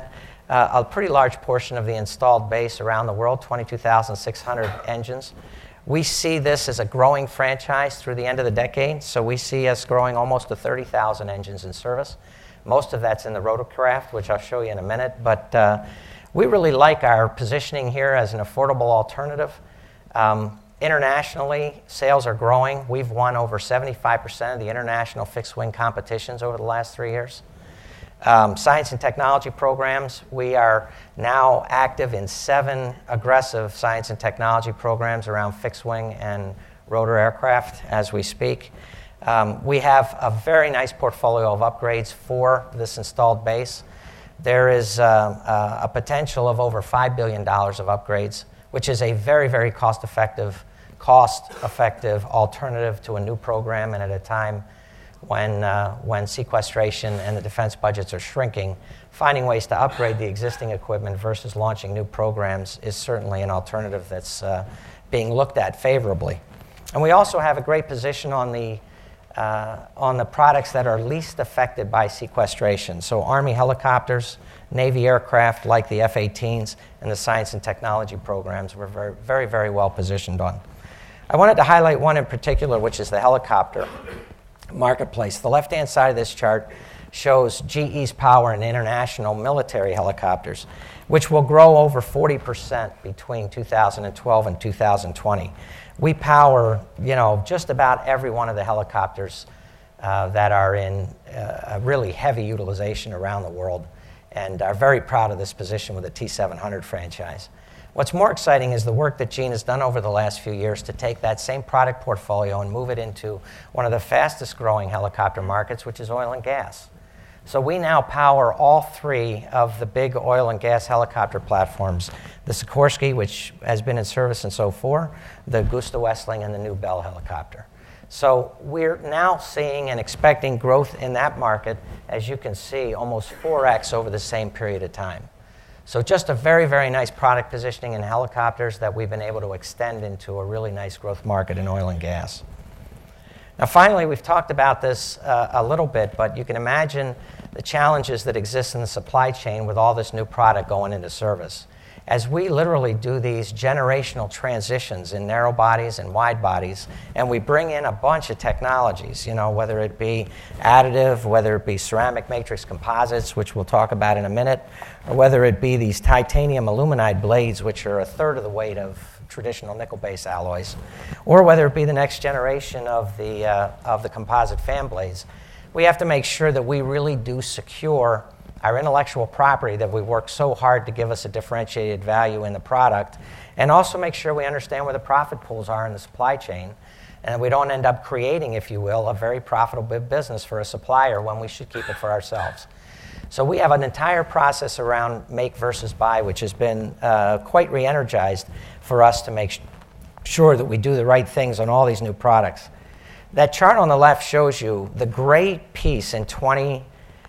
a pretty large portion of the installed base around the world, 22,600 engines. We see this as a growing franchise through the end of the decade, so we see us growing almost to 30,000 engines in service. Most of that's in the rotorcraft, which I'll show you in a minute, but we really like our positioning here as an affordable alternative. Internationally, sales are growing. We've won over 75% of the international fixed-wing competitions over the last 3 years. Science and technology programs, we are now active in 7 aggressive science and technology programs around fixed-wing and rotor aircraft as we speak. We have a very nice portfolio of upgrades for this installed base. There is a potential of over $5 billion of upgrades, which is a very, very cost-effective alternative to a new program, and at a time when sequestration and the defense budgets are shrinking, finding ways to upgrade the existing equipment versus launching new programs is certainly an alternative that's being looked at favorably. And we also have a great position on the products that are least affected by sequestration. So Army helicopters, Navy aircraft like the F-18s, and the science and technology programs we're very, very, very well positioned on. I wanted to highlight one in particular, which is the helicopter marketplace. The left-hand side of this chart shows GE's power in international military helicopters, which will grow over 40% between 2012 and 2020. We power, just about every one of the helicopters that are in a really heavy utilization around the world, and are very proud of this position with the T700 franchise. What's more exciting is the work that Gene has done over the last few years to take that same product portfolio and move it into one of the fastest growing helicopter markets, which is oil and gas. So we now power all 3 of the big oil and gas helicopter platforms, the Sikorsky, which has been in service since 2004, the Gustav-Westling, and the new Bell helicopter. So we're now seeing and expecting growth in that market, as you can see, almost 4x over the same period of time. So just a very, very nice product positioning in helicopters that we've been able to extend into a really nice growth market in oil and gas. Now, finally, we've talked about this a little bit, but you can imagine the challenges that exist in the supply chain with all this new product going into service. As we literally do these generational transitions in narrow bodies and wide bodies, and we bring in a bunch of technologies, whether it be additive, whether it be ceramic matrix composites, which we'll talk about in a minute, or whether it be these titanium aluminide blades, which are a third of the weight of traditional nickel-based alloys, or whether it be the next generation of the composite fan blades, we have to make sure that we really do secure our intellectual property that we work so hard to give us a differentiated value in the product, and also make sure we understand where the profit pools are in the supply chain, and we don't end up creating, if you will, a very profitable business for a supplier when we should keep it for ourselves. So we have an entire process around make versus buy, which has been quite re-energized for us to make sure that we do the right things on all these new products. That chart on the left shows you the gray piece in 2020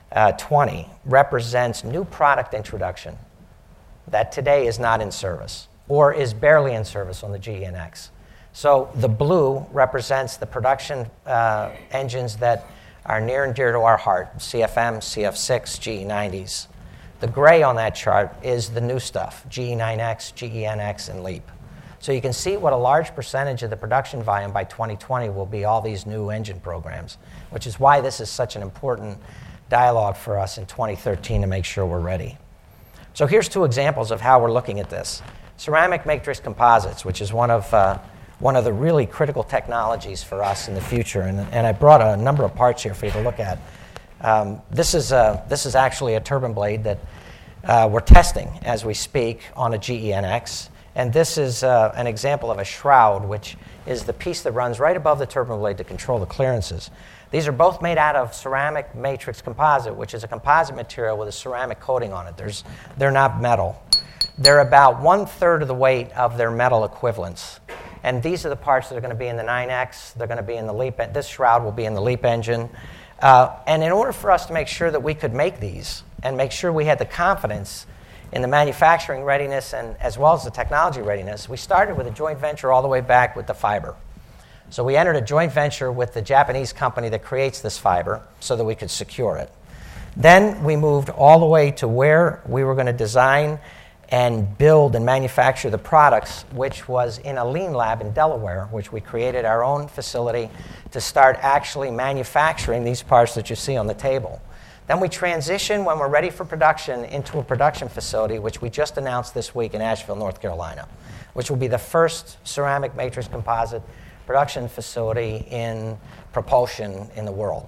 represents new product introduction that today is not in service or is barely in service on the GEnx. So the blue represents the production engines that are near and dear to our heart, CFM, CF6, GE90s. The gray on that chart is the new stuff, GE9X, GEnx, and LEAP. So you can see what a large percentage of the production volume by 2020 will be all these new engine programs, which is why this is such an important dialogue for us in 2013 to make sure we're ready. So here's 2 examples of how we're looking at this. Ceramic matrix composites, which is one of the really critical technologies for us in the future, and I brought a number of parts here for you to look at. This is actually a turbine blade that we're testing as we speak on a GEnx, and this is an example of a shroud, which is the piece that runs right above the turbine blade to control the clearances. These are both made out of ceramic matrix composite, which is a composite material with a ceramic coating on it. They're not metal. They're about 1/3 of the weight of their metal equivalents. And these are the parts that are going to be in the 9X. They're going to be in the LEAP. This shroud will be in the LEAP engine. And in order for us to make sure that we could make these and make sure we had the confidence in the manufacturing readiness and as well as the technology readiness, we started with a joint venture all the way back with the fiber. So we entered a joint venture with the Japanese company that creates this fiber so that we could secure it. Then we moved all the way to where we were going to design and build and manufacture the products, which was in a lean lab in Delaware, which we created our own facility to start actually manufacturing these parts that you see on the table. Then we transitioned, when we're ready for production, into a production facility, which we just announced this week in Asheville, North Carolina, which will be the first ceramic matrix composite production facility in propulsion in the world.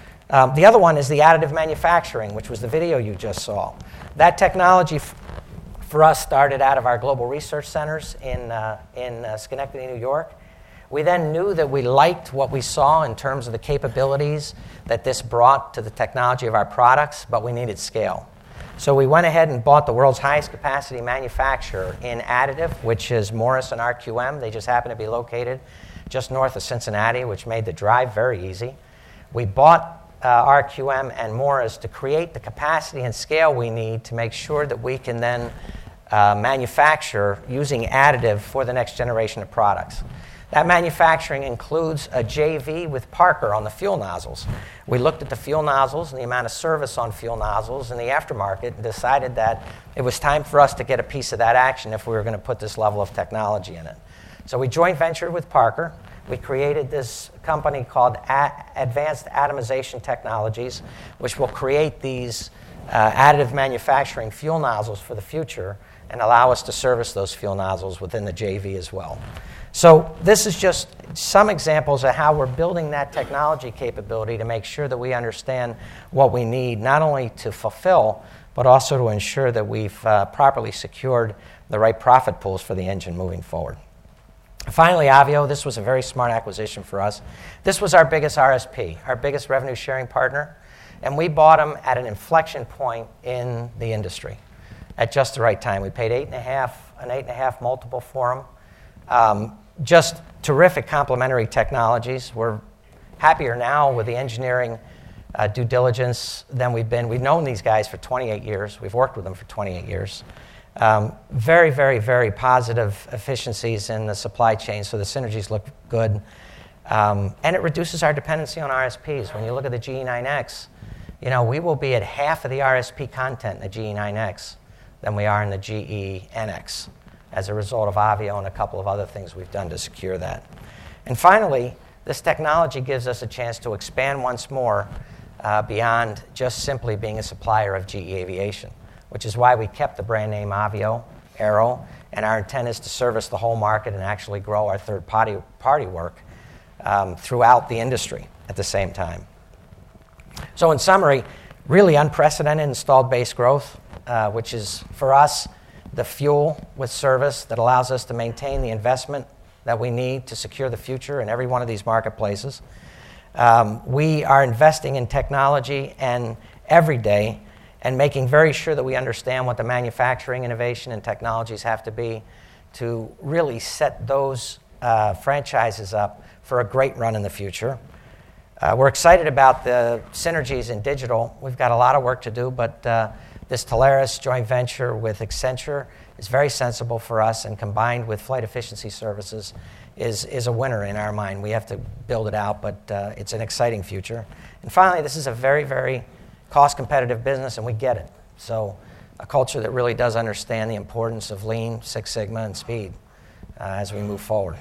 The other one is the additive manufacturing, which was the video you just saw. That technology for us started out of our global research centers in Schenectady, New York. We then knew that we liked what we saw in terms of the capabilities that this brought to the technology of our products, but we needed scale. So we went ahead and bought the world's highest capacity manufacturer in additive, which is Morris and RQM. They just happen to be located just north of Cincinnati, which made the drive very easy. We bought RQM and Morris to create the capacity and scale we need to make sure that we can then manufacture using additive for the next generation of products. That manufacturing includes a JV with Parker on the fuel nozzles. We looked at the fuel nozzles and the amount of service on fuel nozzles in the aftermarket and decided that it was time for us to get a piece of that action if we were going to put this level of technology in it. So we joint ventured with Parker. We created this company called Advanced Atomization Technologies, which will create these additive manufacturing fuel nozzles for the future and allow us to service those fuel nozzles within the JV as well. So this is just some examples of how we're building that technology capability to make sure that we understand what we need, not only to fulfill, but also to ensure that we've properly secured the right profit pools for the engine moving forward. Finally, Avio, this was a very smart acquisition for us. This was our biggest RSP, our biggest revenue sharing partner, and we bought them at an inflection point in the industry at just the right time. We paid an 8.5 multiple for them. Just terrific complementary technologies. We're happier now with the engineering due diligence than we've been. We've known these guys for 28 years. We've worked with them for 28 years. Very, very, very positive efficiencies in the supply chain, so the synergies look good. And it reduces our dependency on RSPs. When you look at the GE9X, we will be at half of the RSP content in the GE9X than we are in the GE NX as a result of Avio and a couple of other things we've done to secure that. And finally, this technology gives us a chance to expand once more beyond just simply being a supplier of GE Aviation, which is why we kept the brand name Avio, Aero, and our intent is to service the whole market and actually grow our third-party work throughout the industry at the same time. So in summary, really unprecedented installed base growth, which is, for us, the fuel with service that allows us to maintain the investment that we need to secure the future in every one of these marketplaces. We are investing in technology and every day and making very sure that we understand what the manufacturing innovation and technologies have to be to really set those franchises up for a great run in the future. We're excited about the synergies in digital. We've got a lot of work to do, but this Telarus joint venture with Accenture is very sensible for us, and combined with Flight Efficiency Services is a winner in our mind. We have to build it out, but it's an exciting future. And finally, this is a very, very cost-competitive business, and we get it. So a culture that really does understand the importance of Lean, Six Sigma, and speed as we move forward.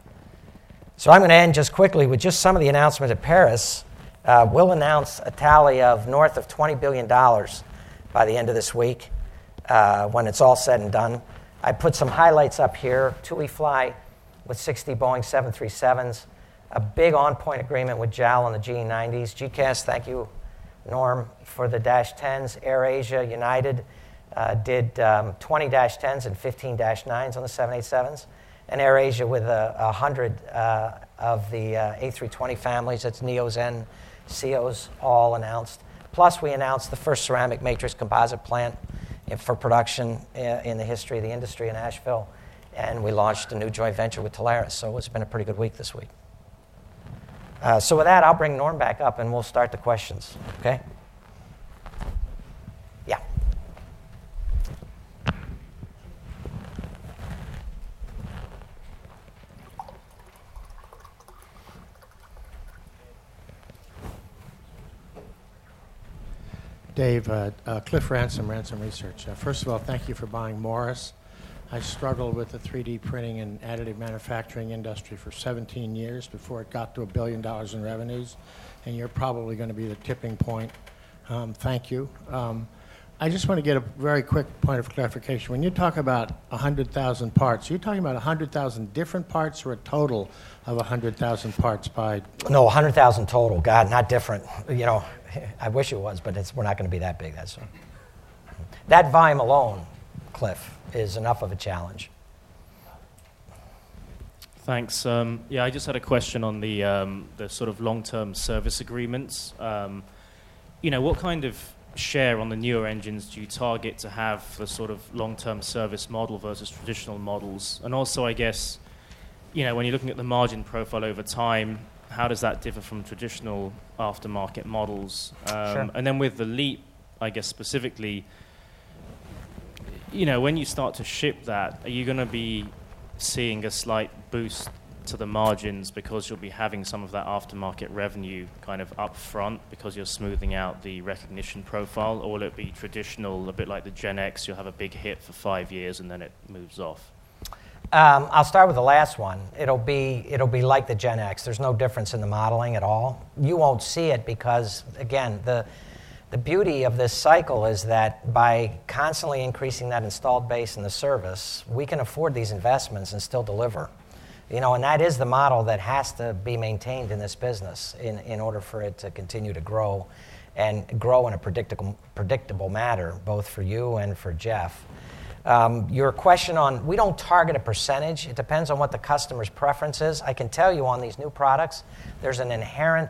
So I'm going to end just quickly with just some of the announcements at Paris. We'll announce a tally of north of $20 billion by the end of this week when it's all said and done. I put some highlights up here. TUI fly with 60 Boeing 737s, a big on-point agreement with JAL on the GE90s. GECAS, thank you, Norm, for the -10s. AirAsia, United did 20 -10s and 15 -9s on the 787s. And AirAsia with 100 of the A320 families. That's NEOs and CEOs all announced. Plus, we announced the first ceramic matrix composite plant for production in the history of the industry in Asheville. And we launched a new joint venture with Telarus. So it's been a pretty good week this week. So with that, I'll bring Norm back up, and we'll start the questions. Okay? Yeah. Dave, Cliff Ransom Research. First of all, thank you for buying Morris. I struggled with the 3D printing and additive manufacturing industry for 17 years before it got to $1 billion in revenues, and you're probably going to be the tipping point. Thank you. I just want to get a very quick point of clarification. When you talk about 100,000 parts, are you talking about 100,000 different parts or a total of 100,000 parts by... No, 100,000 total. God, not different. You know, I wish it was, but we're not going to be that big. That volume alone, Cliff, is enough of a challenge. Thanks. Yeah, I just had a question on the sort of long-term service agreements. You know, what kind of share on the newer engines do you target to have for sort of long-term service model versus traditional models? And also, I guess, you know, when you're looking at the margin profile over time, how does that differ from traditional aftermarket models? Sure. And then with the LEAP, I guess specifically, you know, when you start to ship that, are you going to be seeing a slight boost to the margins because you'll be having some of that aftermarket revenue kind of up front because you're smoothing out the recognition profile, or will it be traditional, a bit like the Gen X, you'll have a big hit for 5 years and then it moves off? I'll start with the last one. It'll be like the Gen X. There's no difference in the modeling at all. You won't see it because, again, the beauty of this cycle is that by constantly increasing that installed base and the service, we can afford these investments and still deliver. You know, and that is the model that has to be maintained in this business in order for it to continue to grow and grow in a predictable manner, both for you and for Jeff. Your question on, we don't target a percentage. It depends on what the customer's preference is. I can tell you on these new products, there's an inherent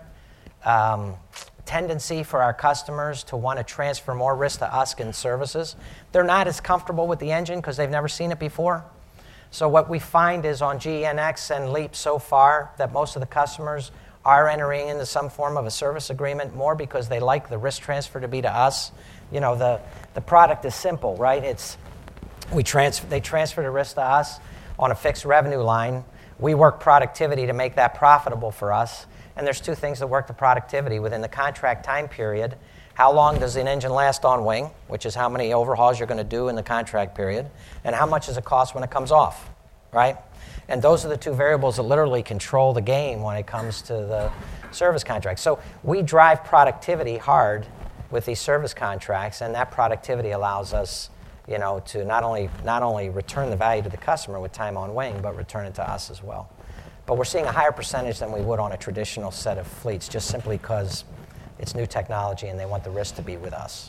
tendency for our customers to want to transfer more risk to us in services. They're not as comfortable with the engine because they've never seen it before. So what we find is on GEnx and LEAP so far that most of the customers are entering into some form of a service agreement more because they like the risk transfer to be to us. You know, the product is simple, right? They transfer the risk to us on a fixed revenue line. We work productivity to make that profitable for us. And there's two things that work the productivity within the contract time period. How long does an engine last on wing, which is how many overhauls you're going to do in the contract period, and how much does it cost when it comes off, right? And those are the two variables that literally control the game when it comes to the service contract. So we drive productivity hard with these service contracts, and that productivity allows us, you know, to not only return the value to the customer with time on wing, but return it to us as well. But we're seeing a higher percentage than we would on a traditional set of fleets, just simply because it's new technology and they want the risk to be with us.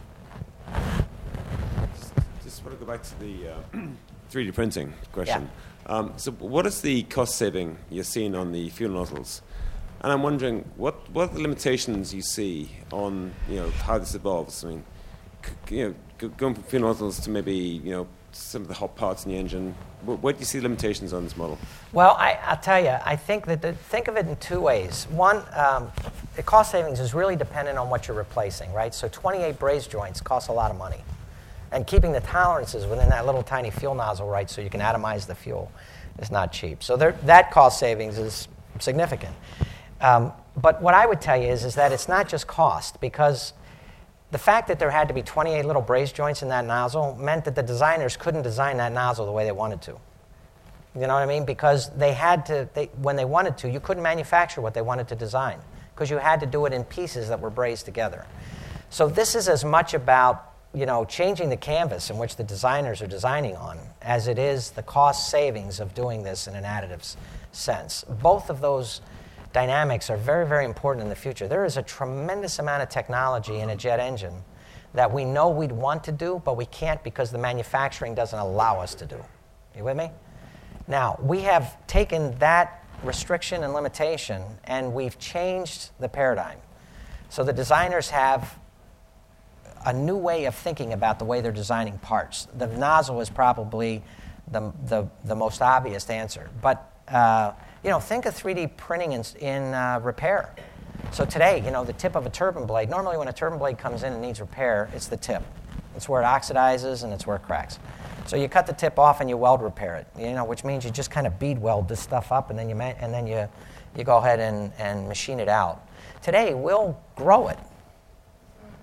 Just want to go back to the 3D printing question. Yeah. So what is the cost saving you're seeing on the fuel nozzles? And I'm wondering, what are the limitations you see on, you know, how this evolves? I mean, you know, going from fuel nozzles to maybe, you know, some of the hot parts in the engine. Where do you see the limitations on this model? Well, I'll tell you, I think that think of it in two ways. One, the cost savings is really dependent on what you're replacing, right? So 28 braze joints cost a lot of money. And keeping the tolerances within that little tiny fuel nozzle, right, so you can atomize the fuel, is not cheap. So that cost savings is significant. But what I would tell you is that it's not just cost, because the fact that there had to be 28 little braze joints in that nozzle meant that the designers couldn't design that nozzle the way they wanted to. You know what I mean? Because they had to, when they wanted to, you couldn't manufacture what they wanted to design because you had to do it in pieces that were brazed together. So this is as much about, you know, changing the canvas in which the designers are designing on as it is the cost savings of doing this in an additive sense. Both of those dynamics are very, very important in the future. There is a tremendous amount of technology in a jet engine that we know we'd want to do, but we can't because the manufacturing doesn't allow us to do. You with me? Now, we have taken that restriction and limitation, and we've changed the paradigm. So the designers have a new way of thinking about the way they're designing parts. The nozzle is probably the most obvious answer. But you know, think of 3D printing in repair. So today, you know, the tip of a turbine blade, normally when a turbine blade comes in and needs repair, it's the tip. It's where it oxidizes and it's where it cracks. So you cut the tip off and you weld repair it, you know, which means you just kind of bead weld this stuff up and then you go ahead and machine it out. Today, we'll grow it.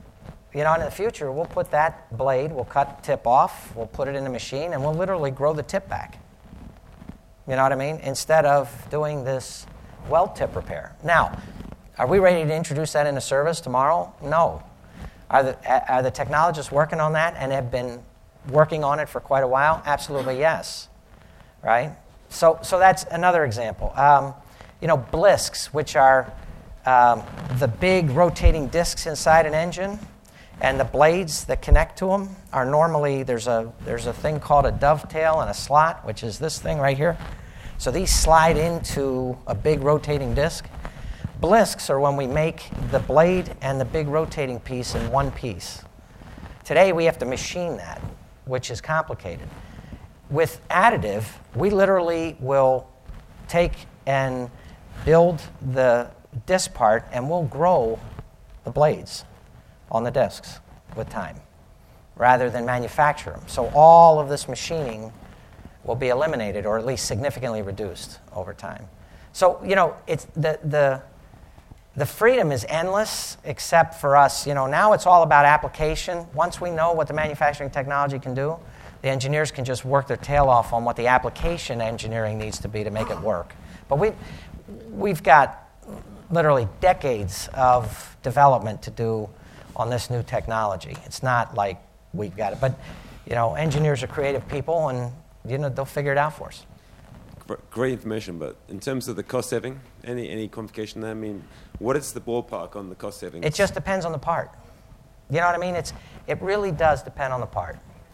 You know, in the future, we'll put that blade, we'll cut the tip off, we'll put it in the machine, and we'll literally grow the tip back. You know what I mean? Instead of doing this weld tip repair. Now, are we ready to introduce that into service tomorrow? No. Are the technologists working on that and have been working on it for quite a while? Absolutely yes. Right? So that's another example. You know, blisks, which are the big rotating discs inside an engine, and the blades that connect to them are normally, there's a thing called a dovetail and a slot, which is this thing right here. So these slide into a big rotating disc. Blisks are when we make the blade and the big rotating piece in one piece. Today we have to machine that, which is complicated. With additive, we literally will take and build the disc part, and we'll grow the blades on the discs with time, rather than manufacture them. So all of this machining will be eliminated, or at least significantly reduced over time. So, you know, it's the freedom is endless, except for us. You know, now it's all about application. Once we know what the manufacturing technology can do, the engineers can just work their tail off on what the application engineering needs to be to make it work. But we've got literally decades of development to do on this new technology. It's not like we've got it. But, you know, engineers are creative people, and, you know, they'll figure it out for us. Great information, but in terms of the cost saving, any quantification there? I mean, what is the ballpark on the cost saving? It just depends on the part. You know what I mean? It really does depend on the part.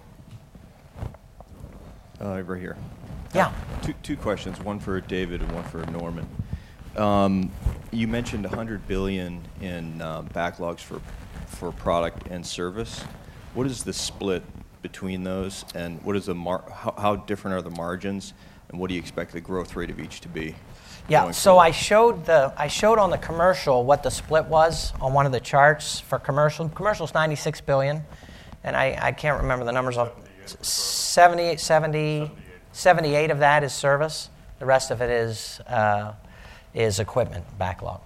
Over here. Yeah. Two questions, one for David and one for Norman. You mentioned $100 billion in backlogs for product and service. What is the split between those, and what is how different are the margins, and what do you expect the growth rate of each to be? Yeah, so I showed on the commercial what the split was on one of the charts for commercial. Commercial's $96 billion, and I can't remember the numbers. 78 of that is service. The rest of it is equipment backlog.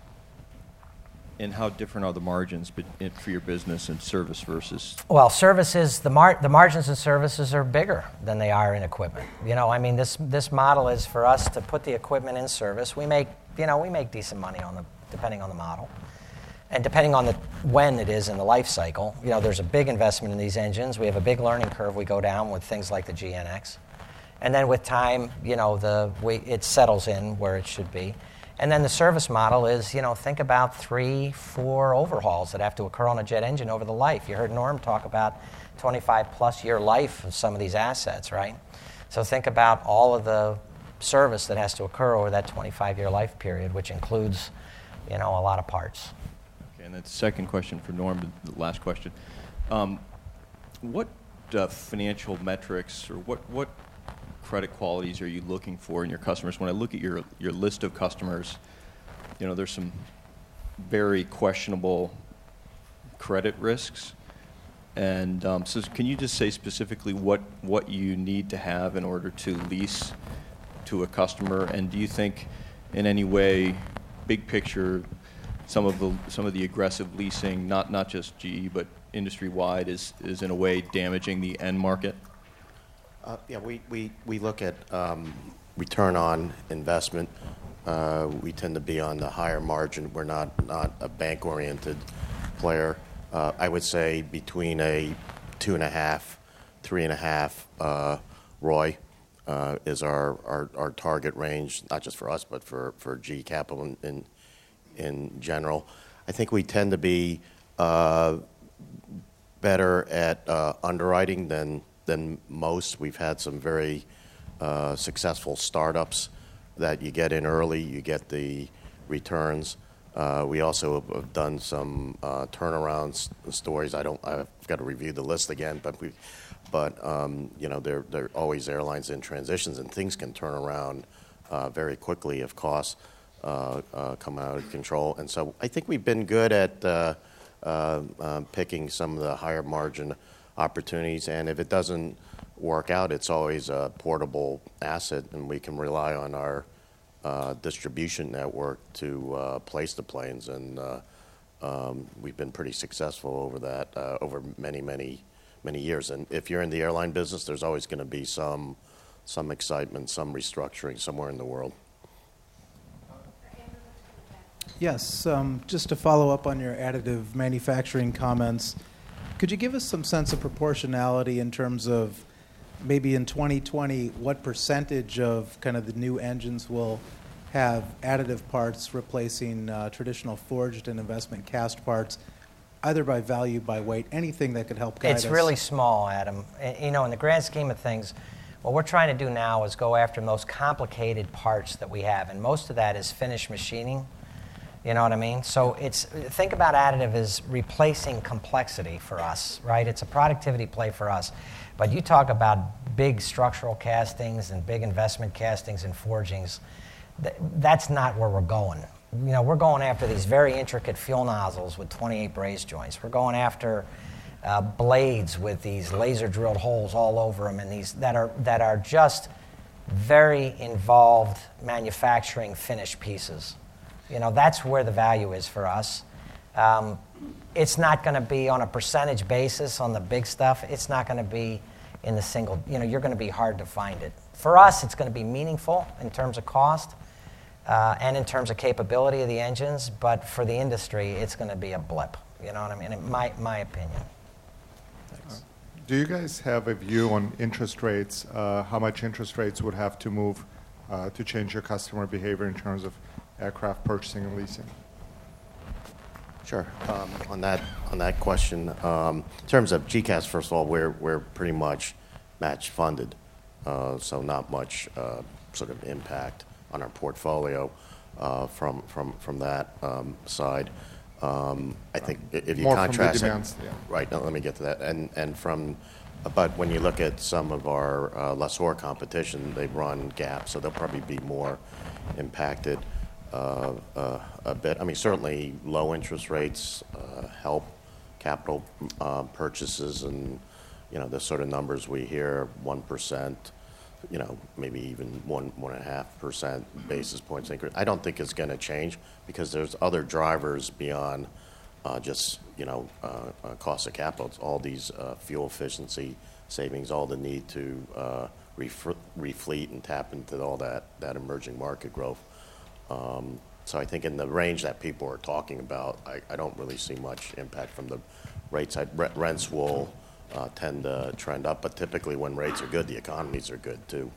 And how different are the margins for your business and service versus? Well, services, the margins in services are bigger than they are in equipment. You know, I mean, this model is for us to put the equipment in service. We make decent money depending on the model, and depending on when it is in the life cycle. You know, there's a big investment in these engines. We have a big learning curve we go down with things like the GNX, and then with time, you know, it settles in where it should be. And then the service model is, you know, think about 3-4 overhauls that have to occur on a jet engine over the life. You heard Norm talk about 25-plus year life of some of these assets, right? So think about all of the service that has to occur over that 25-year life period, which includes, you know, a lot of parts. Okay, and then the second question for Norm, the last question. What financial metrics or what credit qualities are you looking for in your customers? When I look at your list of customers, you know, there's some very questionable credit risks. And so can you just say specifically what you need to have in order to lease to a customer? And do you think in any way, big picture, some of the aggressive leasing, not just GE, but industry-wide, is in a way damaging the end market? Yeah, we look at return on investment. We tend to be on the higher margin. We're not a bank-oriented player. I would say between a 2.5, 3.5 ROI is our target range, not just for us, but for GE Capital in general. I think we tend to be better at underwriting than most. We've had some very successful startups that you get in early, you get the returns. We also have done some turnaround stories. I've got to review the list again, but you know, there are always airlines in transitions, and things can turn around very quickly if costs come out of control. And so I think we've been good at picking some of the higher margin opportunities, and if it doesn't work out, it's always a portable asset, and we can rely on our distribution network to place the planes, and we've been pretty successful over that over many years. And if you're in the airline business, there's always going to be some excitement, some restructuring somewhere in the world. Yes, just to follow up on your additive manufacturing comments, could you give us some sense of proportionality in terms of maybe in 2020, what percentage of kind of the new engines will have additive parts replacing traditional forged and investment cast parts, either by value, by weight, anything that could help guide us? It's really small, Adam. You know, in the grand scheme of things, what we're trying to do now is go after the most complicated parts that we have, and most of that is finished machining. You know what I mean? So think about additive as replacing complexity for us, right? It's a productivity play for us. But you talk about big structural castings and big investment castings and forgings, that's not where we're going. You know, we're going after these very intricate fuel nozzles with 28 braze joints. We're going after blades with these laser drilled holes all over them, and these that are just very involved manufacturing finished pieces. You know, that's where the value is for us. It's not going to be on a percentage basis on the big stuff. It's not going to be in the single, you know, you're going to be hard to find it. For us, it's going to be meaningful in terms of cost and in terms of capability of the engines, but for the industry, it's going to be a blip. You know what I mean? In my opinion. Thanks. Do you guys have a view on interest rates, how much interest rates would have to move to change your customer behavior in terms of aircraft purchasing and leasing? Sure. On that question, in terms of GECAS, first of all, we're pretty much match funded, so not much sort of impact on our portfolio from that side. I think if you more contrast from the demands, yeah. Right. Now let me get to that. But when you look at some of our lessor competition, they run gaps, so they'll probably be more impacted a bit. I mean, certainly low interest rates help capital purchases, and you know the sort of numbers we hear, 1%, you know, maybe even 1.5% basis points increase. I don't think it's going to change because there's other drivers beyond just cost of capital. It's all these fuel efficiency savings, all the need to refleet and tap into all that emerging market growth. So I think in the range that people are talking about, I don't really see much impact from the rate side. Rents will tend to trend up, but typically when rates are good, the economies are good too.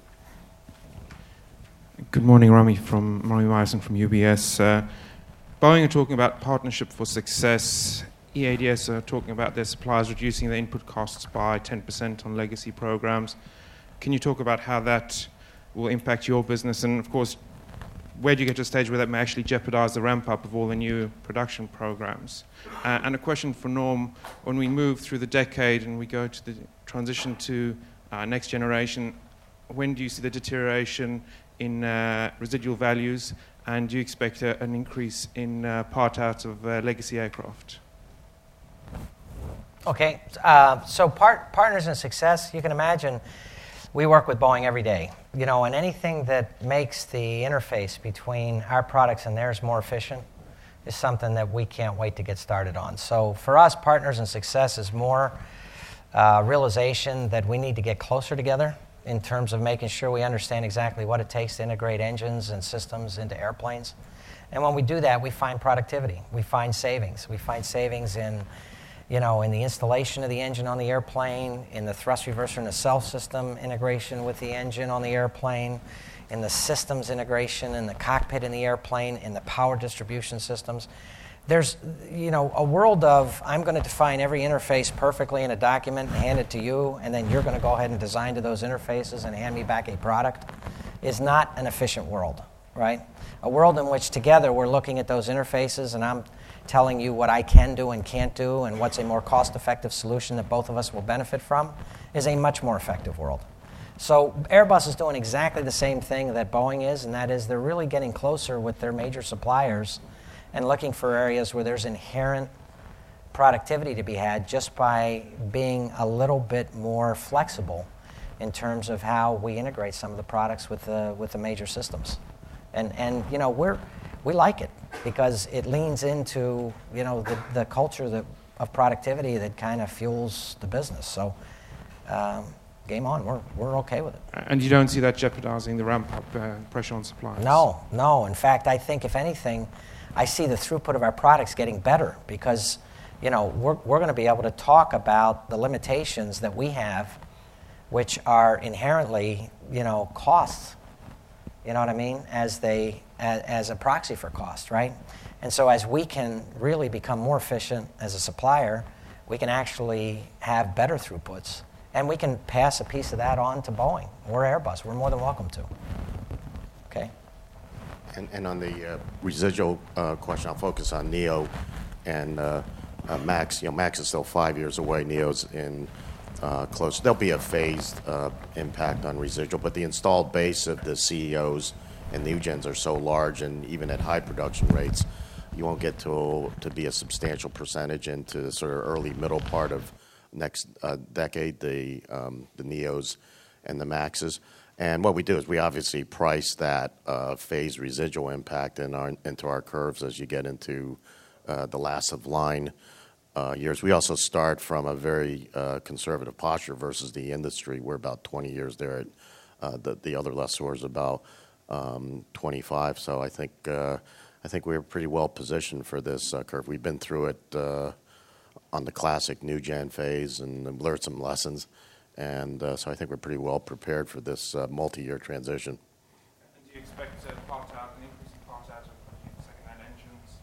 Good morning, Rami Myerson from UBS. Boeing are talking about partnership for success. EADS are talking about their suppliers reducing their input costs by 10% on legacy programs. Can you talk about how that will impact your business? And of course, where do you get to a stage where that may actually jeopardize the ramp-up of all the new production programs? And a question for Norm, when we move through the decade and we go to the transition to next generation, when do you see the deterioration in residual values, and do you expect an increase in part out of legacy aircraft? Okay, so partners in success, you can imagine we work with Boeing every day, you know, and anything that makes the interface between our products and theirs more efficient is something that we can't wait to get started on. So for us, partners in success is more realization that we need to get closer together in terms of making sure we understand exactly what it takes to integrate engines and systems into airplanes. And when we do that, we find productivity. We find savings. We find savings in the installation of the engine on the airplane, in the thrust reverser nacelle system integration with the engine on the airplane, in the systems integration in the cockpit in the airplane, in the power distribution systems. There's, a world of, I'm going to define every interface perfectly in a document and hand it to you, and then you're going to go ahead and design to those interfaces and hand me back a product, is not an efficient world, right? A world in which together we're looking at those interfaces and I'm telling you what I can do and can't do and what's a more cost-effective solution that both of us will benefit from is a much more effective world. So Airbus is doing exactly the same thing that Boeing is, and that is they're really getting closer with their major suppliers and looking for areas where there's inherent productivity to be had just by being a little bit more flexible in terms of how we integrate some of the products with the major systems. And we like it. because it leans into, you know, the culture of productivity that kind of fuels the business. So game on, we're okay with it. And you don't see that jeopardizing the ramp-up pressure on suppliers? No. In fact, I think if anything, I see the throughput of our products getting better because, you know, we're going to be able to talk about the limitations that we have, which are inherently, you know, costs. You know what I mean? As a proxy for cost, right? And so as we can really become more efficient as a supplier, we can actually have better throughputs, and we can pass a piece of that on to Boeing or Airbus. We're more than welcome to. Okay. And on the residual question, I'll focus on Neo and Max. You know, Max is still 5 years away. Neo's in close. There'll be a phased impact on residual, but the installed base of the CEOs and new gens are so large, and even at high production rates, you won't get to be a substantial percentage into sort of early middle part of next decade. The Neos and the Maxes. And what we do is we obviously price that phase residual impact into our curves as you get into the last of line years. We also start from a very conservative posture versus the industry. We're about 20 years there. The other lessors about 25. So I think we're pretty well positioned for this curve. We've been through it on the classic new gen phase and learned some lessons. And so I think we're pretty well prepared for this multi-year transition. And do you expect an increasing part out of second-hand engines?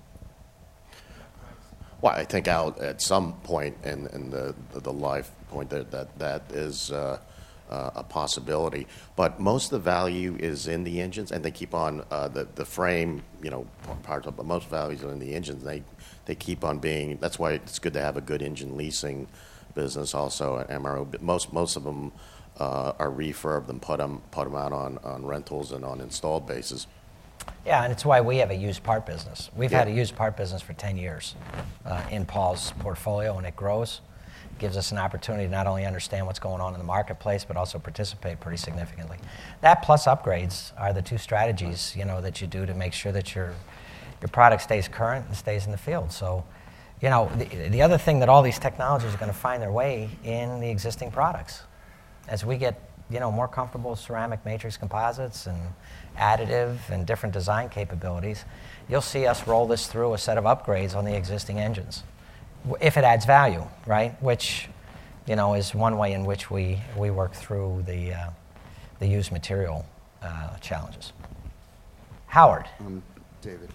Well, I think out at some point in the life point that is a possibility. But most of the value is in the engines, and they keep on the frame, you know, parts of. But most values are in the engines. They keep on being. That's why it's good to have a good engine leasing business also at MRO. Most of them are refurbed and put them out on rentals and on installed bases. Yeah, and it's why we have a used part business. We've had a used part business for 10 years in Paul's portfolio, and it grows. It gives us an opportunity to not only understand what's going on in the marketplace, but also participate pretty significantly. That plus upgrades are the two strategies, you know, that you do to make sure that your product stays current and stays in the field. So, you know, the other thing that all these technologies are going to find their way in the existing products. As we get, you know, more comfortable with ceramic matrix composites and additive and different design capabilities, you'll see us roll this through a set of upgrades on the existing engines, if it adds value, right? Which, you know, is one way in which we work through the used material challenges. Howard. David.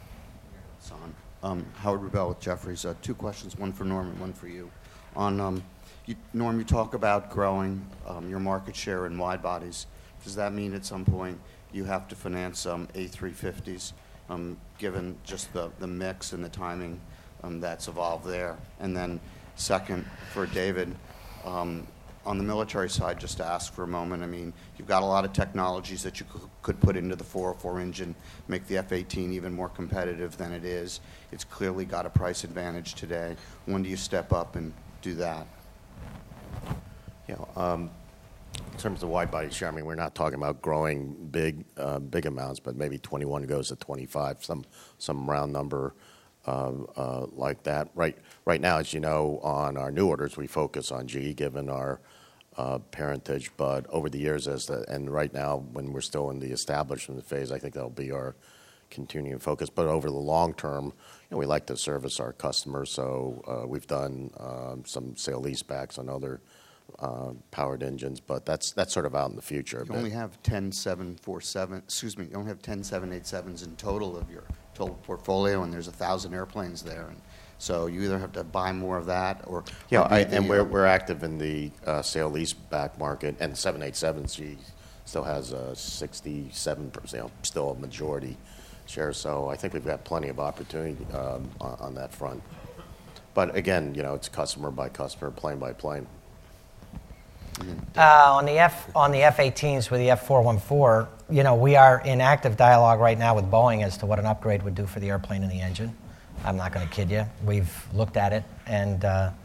Howard Rebell with Jefferies. Two questions, one for Norm and one for you. On Norm, you talk about growing your market share in wide bodies. Does that mean at some point you have to finance A350s, given just the mix and the timing that's evolved there? And then second, for David, on the military side, just to ask for a moment, I mean, you've got a lot of technologies that you could put into the 404 engine, make the F-18 even more competitive than it is. It's clearly got a price advantage today. When do you step up and do that? You know, in terms of wide body share, I mean, we're not talking about growing big amounts, but maybe 21 goes to 25, some round number like that. Right now, as you know, on our new orders, we focus on GE, given our parentage. But over the years, and right now, when we're still in the establishment phase, I think that'll be our continuing focus. But over the long term, you know, we like to service our customers, so we've done some sale leasebacks on other powered engines, but that's sort of out in the future. You only have 10 747. Excuse me. You only have 10 787s in total of your total portfolio, and there's 1,000 airplanes there. And so you either have to buy more of that, or and we're active in the sale leaseback market, and 787 still has 67%, still a majority share. So I think we've got plenty of opportunity on that front. But again, you know, it's customer by customer, plane by plane. On the F-18s with the F414, you know, we are in active dialogue right now with Boeing as to what an upgrade would do for the airplane and the engine. I'm not going to kid you. We've looked at it, and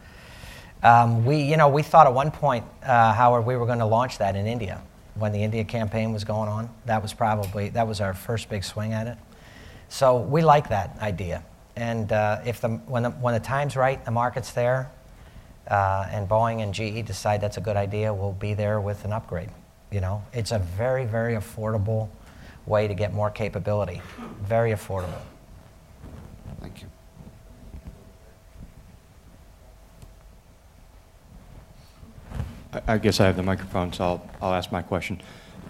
we thought at one point, Howard, we were going to launch that in India when the India campaign was going on. That was our first big swing at it. So we like that idea. And when the time's right, the market's there, and Boeing and GE decide that's a good idea, we'll be there with an upgrade. You know, it's a very, very affordable way to get more capability. Very affordable. Thank you. I guess I have the microphone, so I'll ask my question.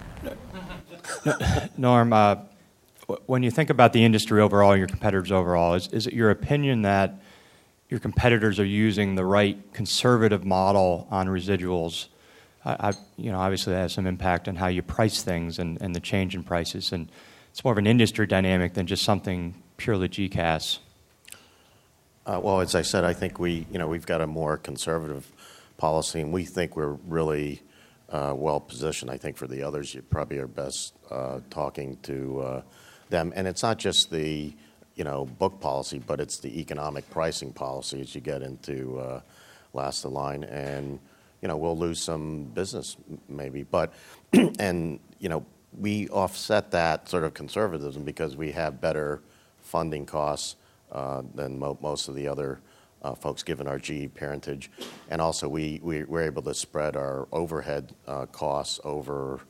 Norm, when you think about the industry overall, your competitors overall, is it your opinion that your competitors are using the right conservative model on residuals? Obviously that has some impact on how you price things and the change in prices, and it's more of an industry dynamic than just something purely GECAS. Well, as I said, I think we've got a more conservative policy, and we think we're really well positioned. I think for the others, you probably are best talking to them. And it's not just the book policy, but it's the economic pricing policy as you get into last of line, and we'll lose some business maybe, but and we offset that sort of conservatism because we have better funding costs than most of the other folks, given our GE parentage, and also we're able to spread our overhead costs over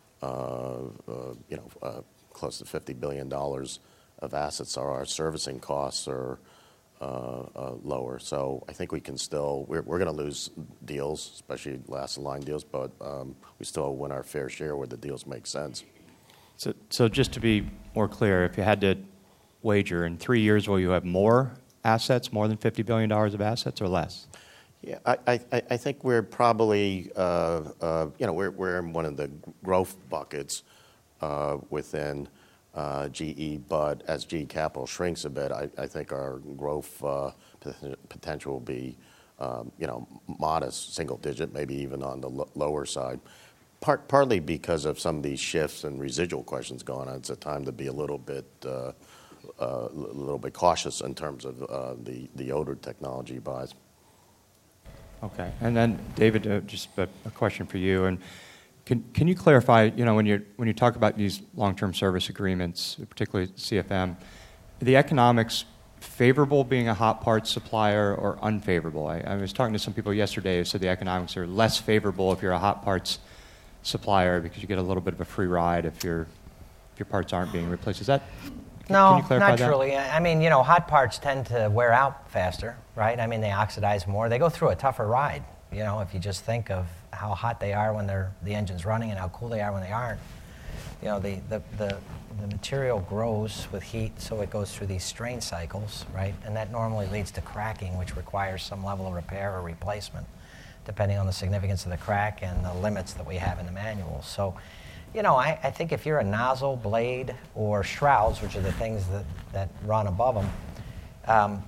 close to $50 billion of assets. Our servicing costs are lower, so I think we can still we're going to lose deals, especially last line deals, but we still win our fair share where the deals make sense. So just to be more clear, if you had to wager, in 3 years will you have more assets, more than $50 billion of assets, or less? Yeah, I think we're probably we're in one of the growth buckets within GE, but as GE Capital shrinks a bit, I think our growth potential will be modest, single digit, maybe even on the lower side. Partly because of some of these shifts and residual questions going on. It's a time to be a little bit cautious in terms of the older technology buys. Okay, and then David, just a question for you. And can you clarify? When you talk about these long-term service agreements, particularly CFM, the economics favorable being a hot parts supplier or unfavorable? I was talking to some people yesterday who said the economics are less favorable if you're a hot parts supplier because you get a little bit of a free ride if your parts aren't being replaced. Is that? No, can you clarify not that? truly. I mean, hot parts tend to wear out faster, right? I mean, they oxidize more. They go through a tougher ride. If you just think of how hot they are when the engine's running and how cool they are when they aren't. The material grows with heat, so it goes through these strain cycles, right? And that normally leads to cracking, which requires some level of repair or replacement, depending on the significance of the crack and the limits that we have in the manual. So, I think if you're a nozzle, blade, or shrouds, which are the things that run above them,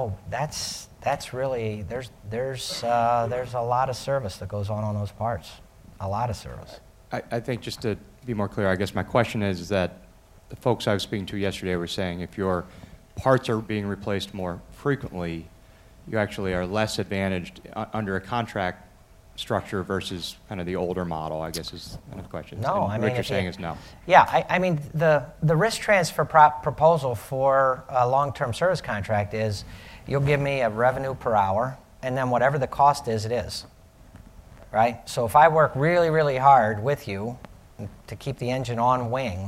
that's really there's a lot of service that goes on those parts, a lot of service. I think just to be more clear, I guess my question is that the folks I was speaking to yesterday were saying if your parts are being replaced more frequently, you actually are less advantaged under a contract structure versus kind of the older model, I guess is kind of the question. No, and what you're saying is no. Yeah, I mean, the risk transfer proposal for a long-term service contract is you'll give me a revenue per hour, and then whatever the cost is, it is, right? So if I work really, really hard with you to keep the engine on wing,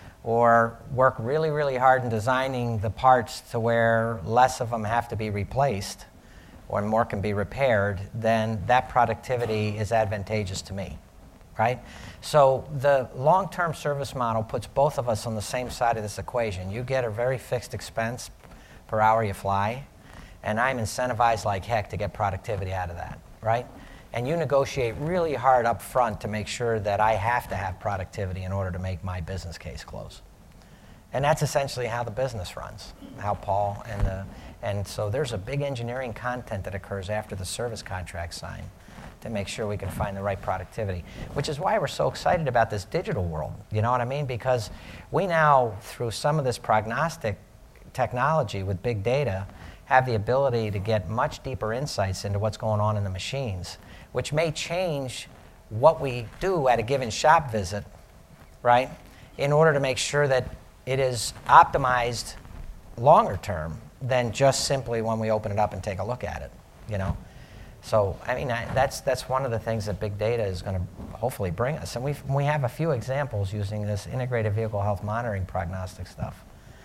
or work really, really hard in designing the parts to where less of them have to be replaced, or more can be repaired, then that productivity is advantageous to me, right? So the long-term service model puts both of us on the same side of this equation. You get a very fixed expense per hour you fly, and I'm incentivized like heck to get productivity out of that, right? And you negotiate really hard up front to make sure that I have to have productivity in order to make my business case close. And that's essentially how the business runs, how Paul and so there's a big engineering content that occurs after the service contract sign to make sure we can find the right productivity, which is why we're so excited about this digital world, you know what I mean? Because we now, through some of this prognostic technology with big data, have the ability to get much deeper insights into what's going on in the machines, which may change what we do at a given shop visit, right? In order to make sure that it is optimized longer term than just simply when we open it up and take a look at it, you know. So, I mean, that's one of the things that big data is going to hopefully bring us. And we have a few examples using this integrated vehicle health monitoring prognostic stuff.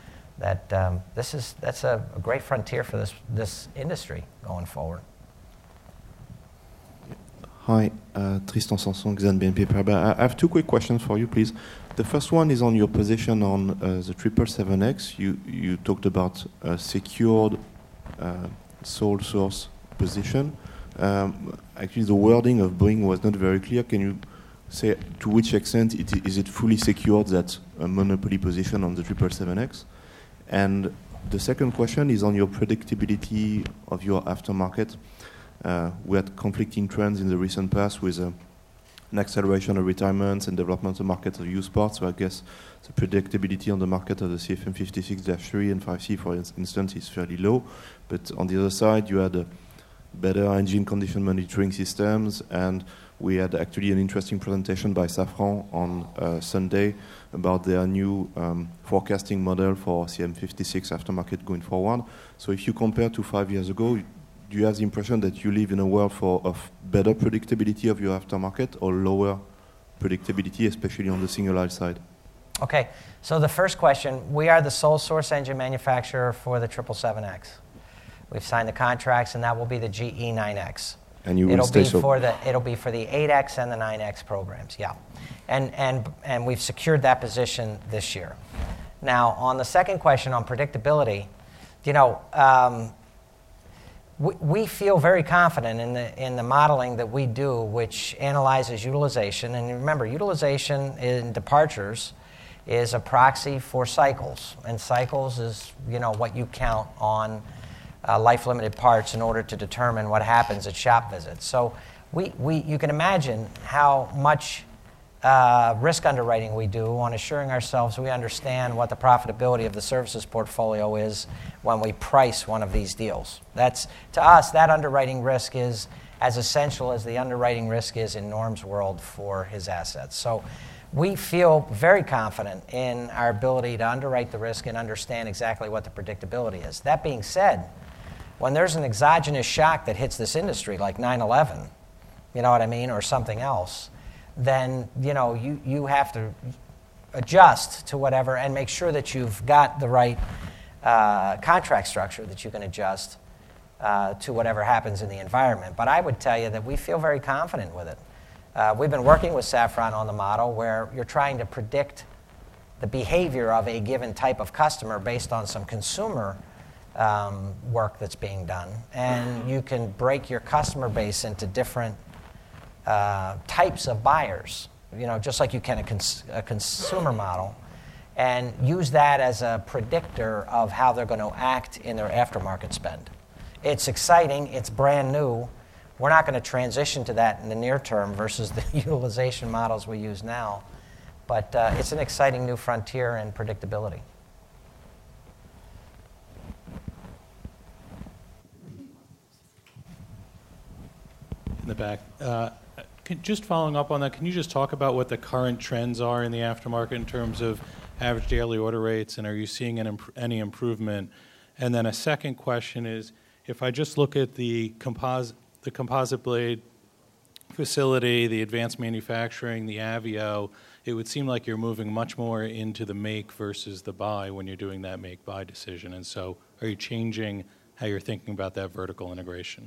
That's a great frontier for this industry going forward. Hi, Tristan Sanson, Exane BNP Paribas. I have two quick questions for you, please. The first one is on your position on the 777X. You talked about secured sole source position. Actually, the wording of Boeing was not very clear. Can you say to which extent is it fully secured, that monopoly position on the 777X? And the second question is on your predictability of your aftermarket. We had conflicting trends in the recent past with an acceleration of retirements and development of market of used parts. So I guess the predictability on the market of the CFM56-3 and 5C, for instance, is fairly low. But on the other side, you had better engine condition monitoring systems, and we had actually an interesting presentation by Safran on Sunday about their new forecasting model for CFM56 aftermarket going forward. So if you compare to 5 years ago, do you have the impression that you live in a world of better predictability of your aftermarket or lower predictability, especially on the single-aisle side? Okay, so the first question, we are the sole source engine manufacturer for the 777X. We've signed the contracts, and that will be the GE9X. And you will stay so? It'll be for the 8X and the 9X programs, yeah. And we've secured that position this year. Now, on the second question on predictability, you know, we feel very confident in the modeling that we do, which analyzes utilization. And remember, utilization in departures is a proxy for cycles. And cycles is, you know, what you count on life-limited parts in order to determine what happens at shop visits. So you can imagine how much risk underwriting we do on assuring ourselves we understand what the profitability of the services portfolio is when we price one of these deals. That's, to us, that underwriting risk is as essential as the underwriting risk is in Norm's world for his assets. So we feel very confident in our ability to underwrite the risk and understand exactly what the predictability is. That being said, when there's an exogenous shock that hits this industry, like 9/11, you know what I mean, or something else, then you know you have to adjust to whatever and make sure that you've got the right contract structure that you can adjust to whatever happens in the environment. But I would tell you that we feel very confident with it. We've been working with Safran on the model where you're trying to predict the behavior of a given type of customer based on some consumer work that's being done, and you can break your customer base into different types of buyers, you know, just like you can a consumer model, and use that as a predictor of how they're going to act in their aftermarket spend. It's exciting. It's brand new. We're not going to transition to that in the near term versus the utilization models we use now, but it's an exciting new frontier in predictability. In the back. Just following up on that, can you just talk about what the current trends are in the aftermarket in terms of average daily order rates, and are you seeing any improvement? And then a second question is, if I just look at the composite blade facility, the advanced manufacturing, the Avio, it would seem like you're moving much more into the make versus the buy when you're doing that make-buy decision. And so are you changing how you're thinking about that vertical integration?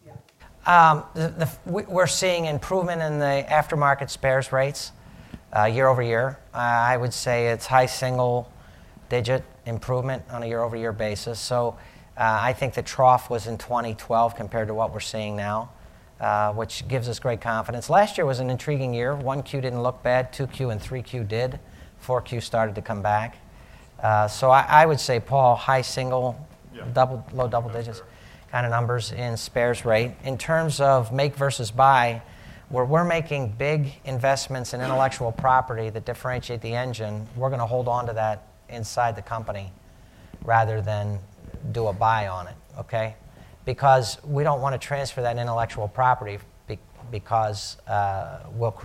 We're seeing improvement in the aftermarket spares rates year over year. I would say it's high single-digit improvement on a year-over-year basis. So I think the trough was in 2012 compared to what we're seeing now, which gives us great confidence. Last year was an intriguing year. 1Q didn't look bad. 2Q and 3Q did. 4Q started to come back. So I would say, Paul, high single, low double digits kind of numbers in spares rate. In terms of make versus buy, where we're making big investments in intellectual property that differentiate the engine, we're going to hold on to that inside the company rather than do a buy on it, okay? Because we don't want to transfer that intellectual property because we'll create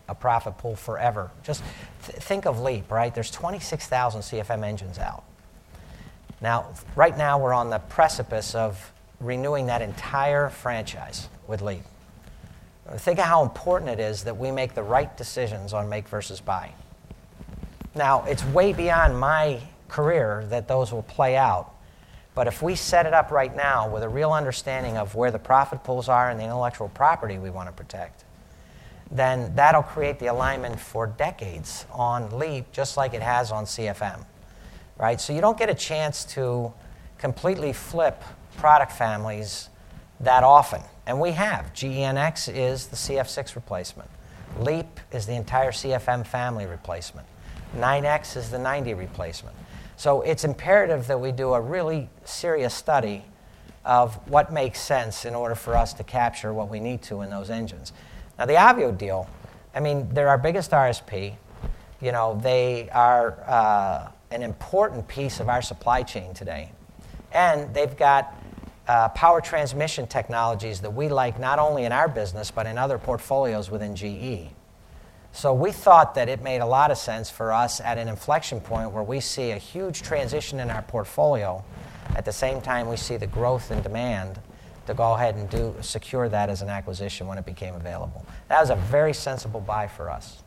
a profit pool forever. Just think of LEAP, right? There's 26,000 CFM engines out. Now, right now we're on the precipice of renewing that entire franchise with LEAP. Think of how important it is that we make the right decisions on make versus buy. Now, it's way beyond my career that those will play out, but if we set it up right now with a real understanding of where the profit pools are and the intellectual property we want to protect, then that'll create the alignment for decades on LEAP, just like it has on CFM, right? So you don't get a chance to completely flip product families that often. And we have. GEnx is the CF6 replacement. LEAP is the entire CFM family replacement. 9X is the 90 replacement. So it's imperative that we do a really serious study of what makes sense in order for us to capture what we need to in those engines. Now, the Avio deal, I mean, they're our biggest RSP. You know, they are an important piece of our supply chain today. And they've got power transmission technologies that we like not only in our business but in other portfolios within GE. So we thought that it made a lot of sense for us at an inflection point where we see a huge transition in our portfolio. At the same time, we see the growth in demand to go ahead and secure that as an acquisition when it became available. That was a very sensible buy for us.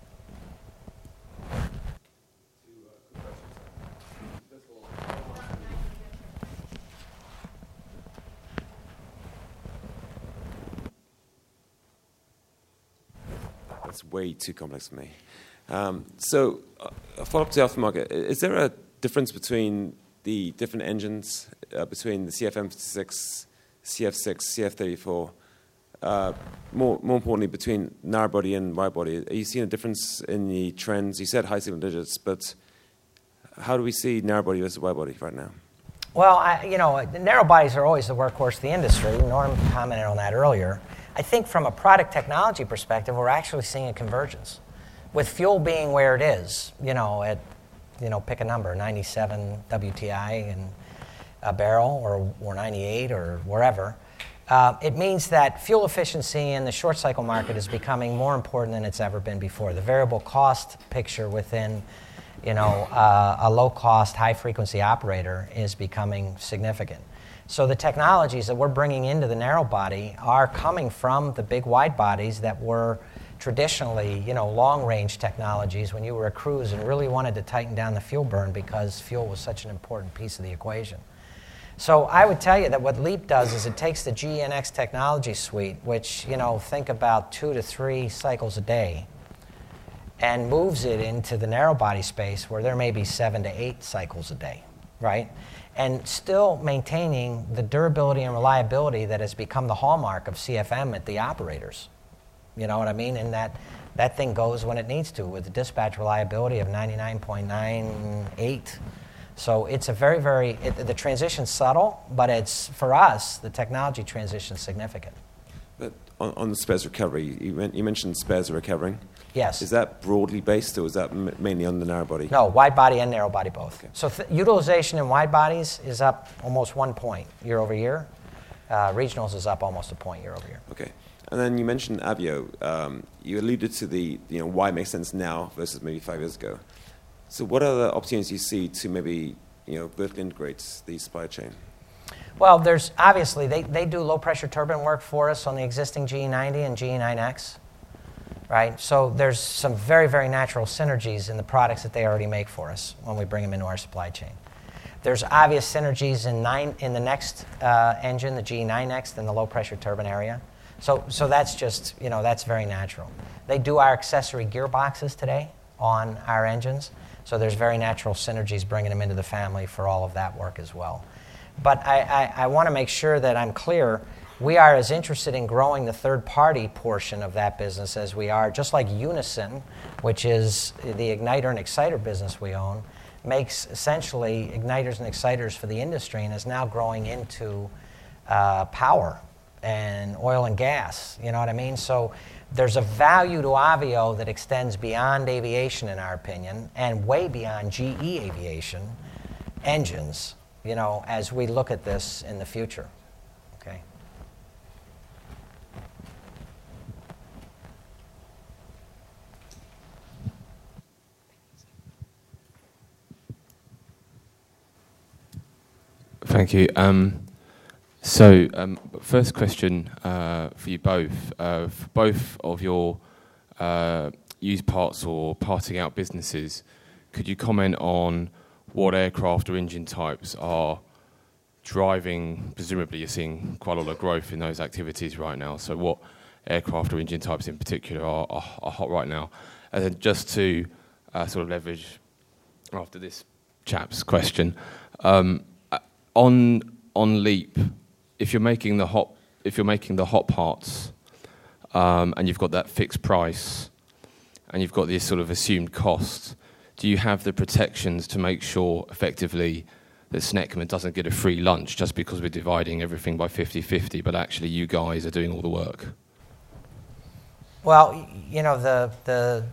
That's way too complex for me. So, a follow-up to the aftermarket. Is there a difference between the different engines, between the CFM56, CF6, CF34, more importantly, between narrow-body and wide-body? Are you seeing a difference in the trends? You said high single digits, but how do we see narrow-body versus wide-body right now? Well, you know, narrow bodies are always the workhorse of the industry. Norm commented on that earlier. I think from a product technology perspective, we're actually seeing a convergence. With fuel being where it is, you know, at, you know, pick a number, 97 WTI in a barrel or 98 or wherever, it means that fuel efficiency in the short cycle market is becoming more important than it's ever been before. The variable cost picture within, you know, a low-cost, high-frequency operator is becoming significant. So the technologies that we're bringing into the narrow body are coming from the big wide bodies that were traditionally, you know, long-range technologies when you were a cruise and really wanted to tighten down the fuel burn because fuel was such an important piece of the equation. So I would tell you that what LEAP does is it takes the GEnx technology suite, which, you know, think about 2 to 3 cycles a day, and moves it into the narrow body space where there may be 7 to 8 cycles a day, right? And still maintaining the durability and reliability that has become the hallmark of CFM at the operators. You know what I mean? And that thing goes when it needs to with the dispatch reliability of 99.98. So it's a very, very, the transition's subtle, but it's, for us, the technology transition's significant. But on the spares recovery, you mentioned spares are recovering. Yes. Is that broadly based, or is that mainly on the narrow body? No, wide body and narrow body both. Okay. So utilization in wide bodies is up almost 1 point year over year. Regionals is up almost a point year over year. Okay. And then you mentioned Avio. You alluded to the, you know, why it makes sense now versus maybe 5 years ago. So what are the opportunities you see to maybe, you know, vertically integrate the supply chain? Well, there's obviously, they do low pressure turbine work for us on the existing GE90 and GE9X. Right? So there's some very, very natural synergies in the products that they already make for us when we bring them into our supply chain. There's obvious synergies in the next engine, the GE9X, in the low-pressure turbine area. So that's just, you know, that's very natural. They do our accessory gearboxes today on our engines, so there's very natural synergies bringing them into the family for all of that work as well. But I want to make sure that I'm clear. We are as interested in growing the third-party portion of that business as we are, just like Unison, which is the igniter and exciter business we own, makes essentially igniters and exciters for the industry and is now growing into power and oil and gas. You know what I mean? So there's a value to Avio that extends beyond aviation, in our opinion, and way beyond GE Aviation engines, you know, as we look at this in the future. Okay. Thank you. First question for you both. For both of your used parts or parting out businesses, could you comment on what aircraft or engine types are driving? Presumably you're seeing quite a lot of growth in those activities right now. So what aircraft or engine types in particular are hot right now? And then just to sort of leverage after this chap's question, on LEAP, if you're making the hot parts, and you've got that fixed price, and you've got this sort of assumed cost, do you have the protections to make sure effectively that Sneckerman doesn't get a free lunch just because we're dividing everything by 50-50, but actually you guys are doing all the work? Well, you know, the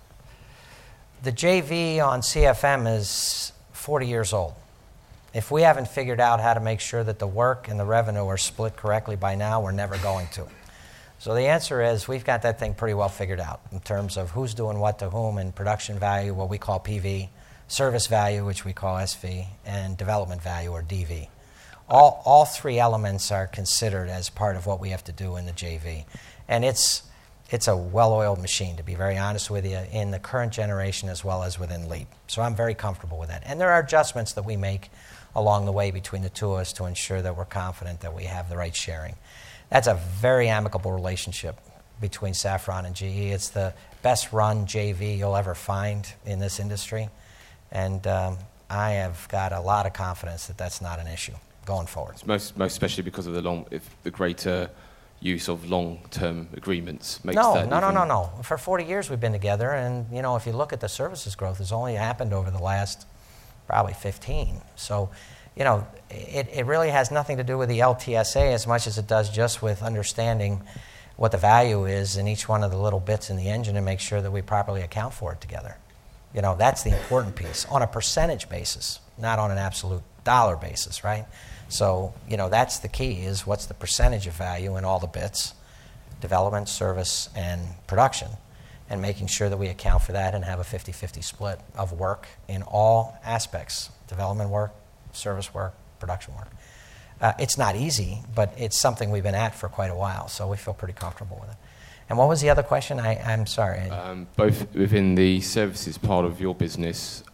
JV on CFM is 40 years old. If we haven't figured out how to make sure that the work and the revenue are split correctly by now, we're never going to. So the answer is we've got that thing pretty well figured out in terms of who's doing what to whom, and production value, what we call PV, service value, which we call SV, and development value, or DV. All three elements are considered as part of what we have to do in the JV. And it's a well-oiled machine, to be very honest with you, in the current generation as well as within LEAP. So I'm very comfortable with that. And there are adjustments that we make along the way between the two of us to ensure that we're confident that we have the right sharing. That's a very amicable relationship between Safran and GE. It's the best run JV you'll ever find in this industry. And I have got a lot of confidence that that's not an issue going forward. Most especially because of the greater use of long-term agreements makes No. that No. For 40 years we've been together, and you know, if you look at the services growth, it's only happened over the last probably 15. So, you know, it really has nothing to do with the LTSA as much as it does just with understanding what the value is in each one of the little bits in the engine and make sure that we properly account for it together. You know, that's the important piece on a percentage basis, not on an absolute dollar basis, right? So, you know, that's the key, is what's the percentage of value in all the bits, development, service, and production, and making sure that we account for that and have a 50-50 split of work in all aspects, development work, service work, production work. It's not easy, but it's something we've been at for quite a while, so we feel pretty comfortable with it. And what was the other question? I'm sorry. Both within the services part of your business,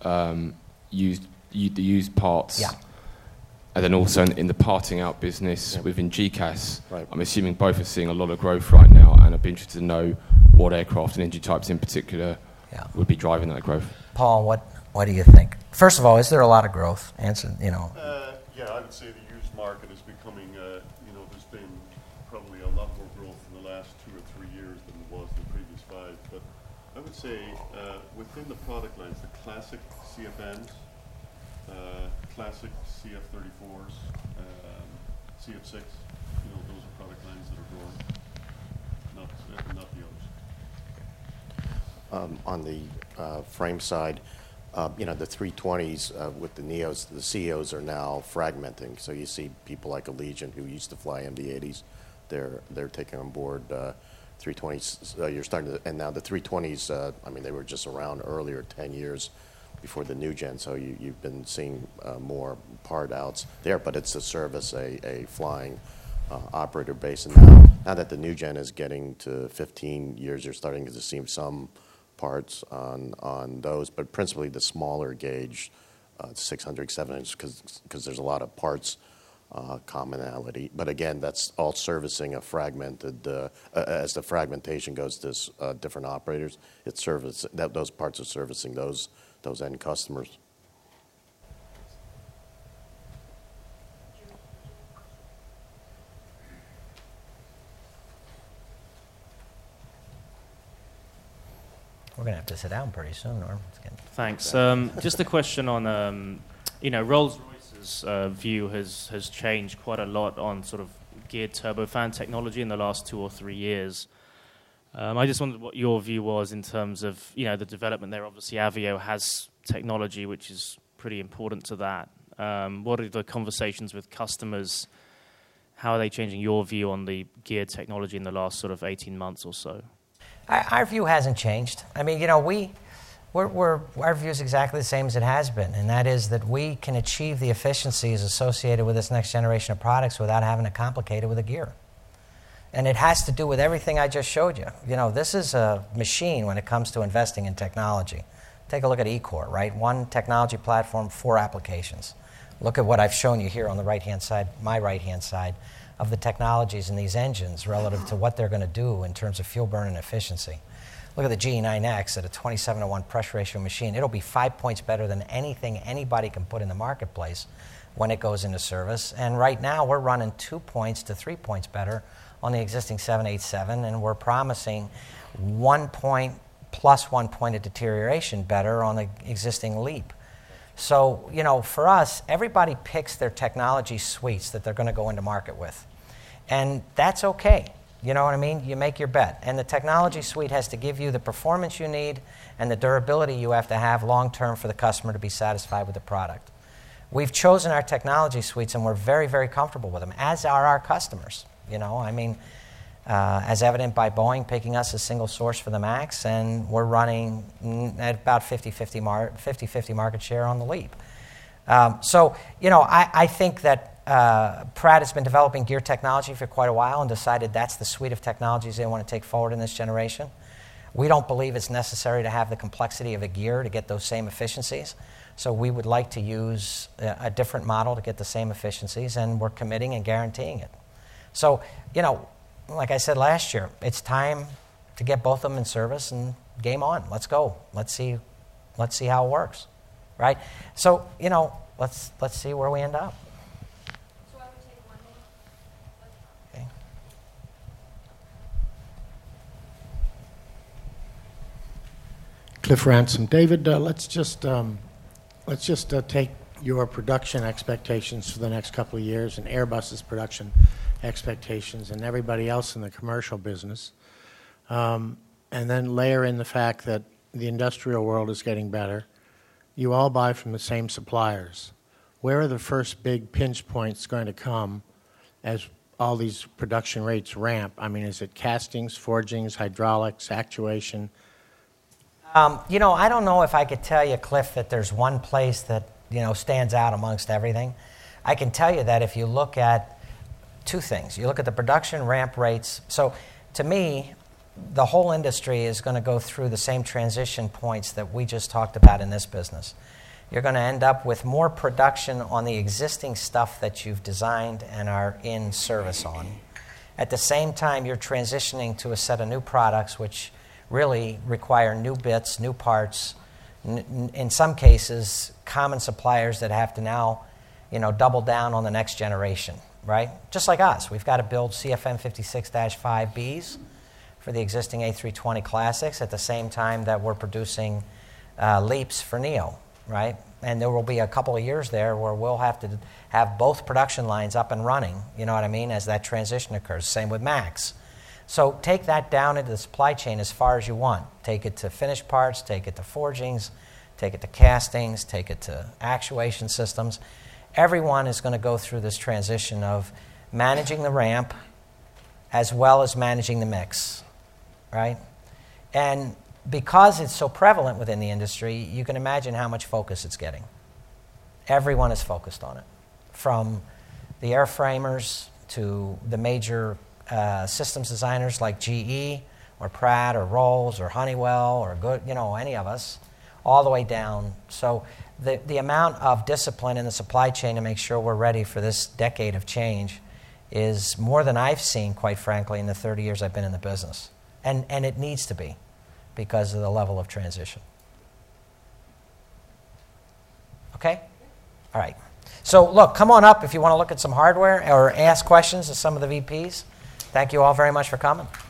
used parts, yeah, and then also in the parting out business within GCAS. Right. I'm assuming both are seeing a lot of growth right now, and I'd be interested to know what aircraft and engine types in particular would be driving that growth. Paul, what do you think? First of all, is there a lot of growth? Answer, you know. Yeah, I would say the used market is becoming, there's been probably a lot more growth in the last 2 or 3 years than there was in the previous 5. But I would say within the product lines, the classic CFMs, classic CF34s, CF6, those are product lines that are growing, not the others. On the frame side, the 320s with the Neos, the CEOs are now fragmenting. So you see people like Allegiant, who used to fly MD-80s, they're taking on board 320s. You're starting to, and now the 320s. They were just around earlier, 10 years before the new gen. So you've been seeing more part outs there, but it's a service, a flying operator base. And now that the new gen is getting to 15 years, you're starting to see some parts on those, but principally the smaller gauge 600, 700, because there's a lot of parts commonality. But again, that's all servicing a fragmented, as the fragmentation goes to different operators, it's those parts are servicing those end customers. We're going to have to sit down pretty soon, Norm. Thanks. Just a question on, Rolls-Royce's view has changed quite a lot on sort of geared turbofan technology in the last 2 or 3 years. I just wondered what your view was in terms of, the development there. Obviously, Avio has technology which is pretty important to that. What are the conversations with customers? How are they changing your view on the geared technology in the last sort of 18 months or so? Our view hasn't changed. Our view is exactly the same as it has been, and that is that we can achieve the efficiencies associated with this next generation of products without having to complicate it with a gear. And it has to do with everything I just showed you. You know, this is a machine when it comes to investing in technology. Take a look at eCore, right? One technology platform, 4 applications. Look at what I've shown you here on the right-hand side, my right-hand side, of the technologies in these engines relative to what they're going to do in terms of fuel burn and efficiency. Look at the GE9X at a 27-to-1 pressure ratio machine. It'll be 5 points better than anything anybody can put in the marketplace when it goes into service. And right now, we're running 2 points to 3 points better on the existing 787, and we're promising 1 point plus 1 point of deterioration better on the existing LEAP. So, you know, for us, everybody picks their technology suites that they're going to go into market with. And that's okay. You know what I mean? You make your bet. And the technology suite has to give you the performance you need and the durability you have to have long-term for the customer to be satisfied with the product. We've chosen our technology suites, and we're very, very comfortable with them, as are our customers. You know, I mean, as evident by Boeing picking us as single source for the MAX, and we're running at about 50-50 market share on the LEAP. So, you know, I think that Pratt has been developing gear technology for quite a while and decided that's the suite of technologies they want to take forward in this generation. We don't believe it's necessary to have the complexity of a gear to get those same efficiencies. So we would like to use a different model to get the same efficiencies, and we're committing and guaranteeing it. So, you know, like I said last year, it's time to get both of them in service and game on. Let's go. Let's see how it works, right? So, you know, let's see where we end up. Okay. Cliff Ransom, David. Let's just take your production expectations for the next couple of years and Airbus's production expectations and everybody else in the commercial business, and then layer in the fact that the industrial world is getting better. You all buy from the same suppliers. Where are the first big pinch points going to come as all these production rates ramp? I mean, is it castings, forgings, hydraulics, actuation? You know, I don't know if I could tell you, Cliff, that there's one place that, you know, stands out amongst everything. I can tell you that if you look at 2 things. You look at the production ramp rates. So to me, the whole industry is going to go through the same transition points that we just talked about in this business. You're going to end up with more production on the existing stuff that you've designed and are in service on. At the same time, you're transitioning to a set of new products which really require new bits, new parts, in some cases, common suppliers that have to now, you know, double down on the next generation. Right? Just like us. We've got to build CFM56-5Bs for the existing A320 Classics at the same time that we're producing LEAPs for NEO, right? And there will be a couple of years there where we'll have to have both production lines up and running, you know what I mean, as that transition occurs. Same with MAX. So take that down into the supply chain as far as you want. Take it to finished parts, take it to forgings, take it to castings, take it to actuation systems. Everyone is going to go through this transition of managing the ramp as well as managing the mix, right? And because it's so prevalent within the industry, you can imagine how much focus it's getting. Everyone is focused on it, from the airframers to the major systems designers like GE or Pratt or Rolls or Honeywell or any of us, all the way down. So the amount of discipline in the supply chain to make sure we're ready for this decade of change is more than I've seen, quite frankly, in the 30 years I've been in the business. And it needs to be because of the level of transition. Okay? All right. So look, come on up if you want to look at some hardware or ask questions of some of the VPs. Thank you all very much for coming.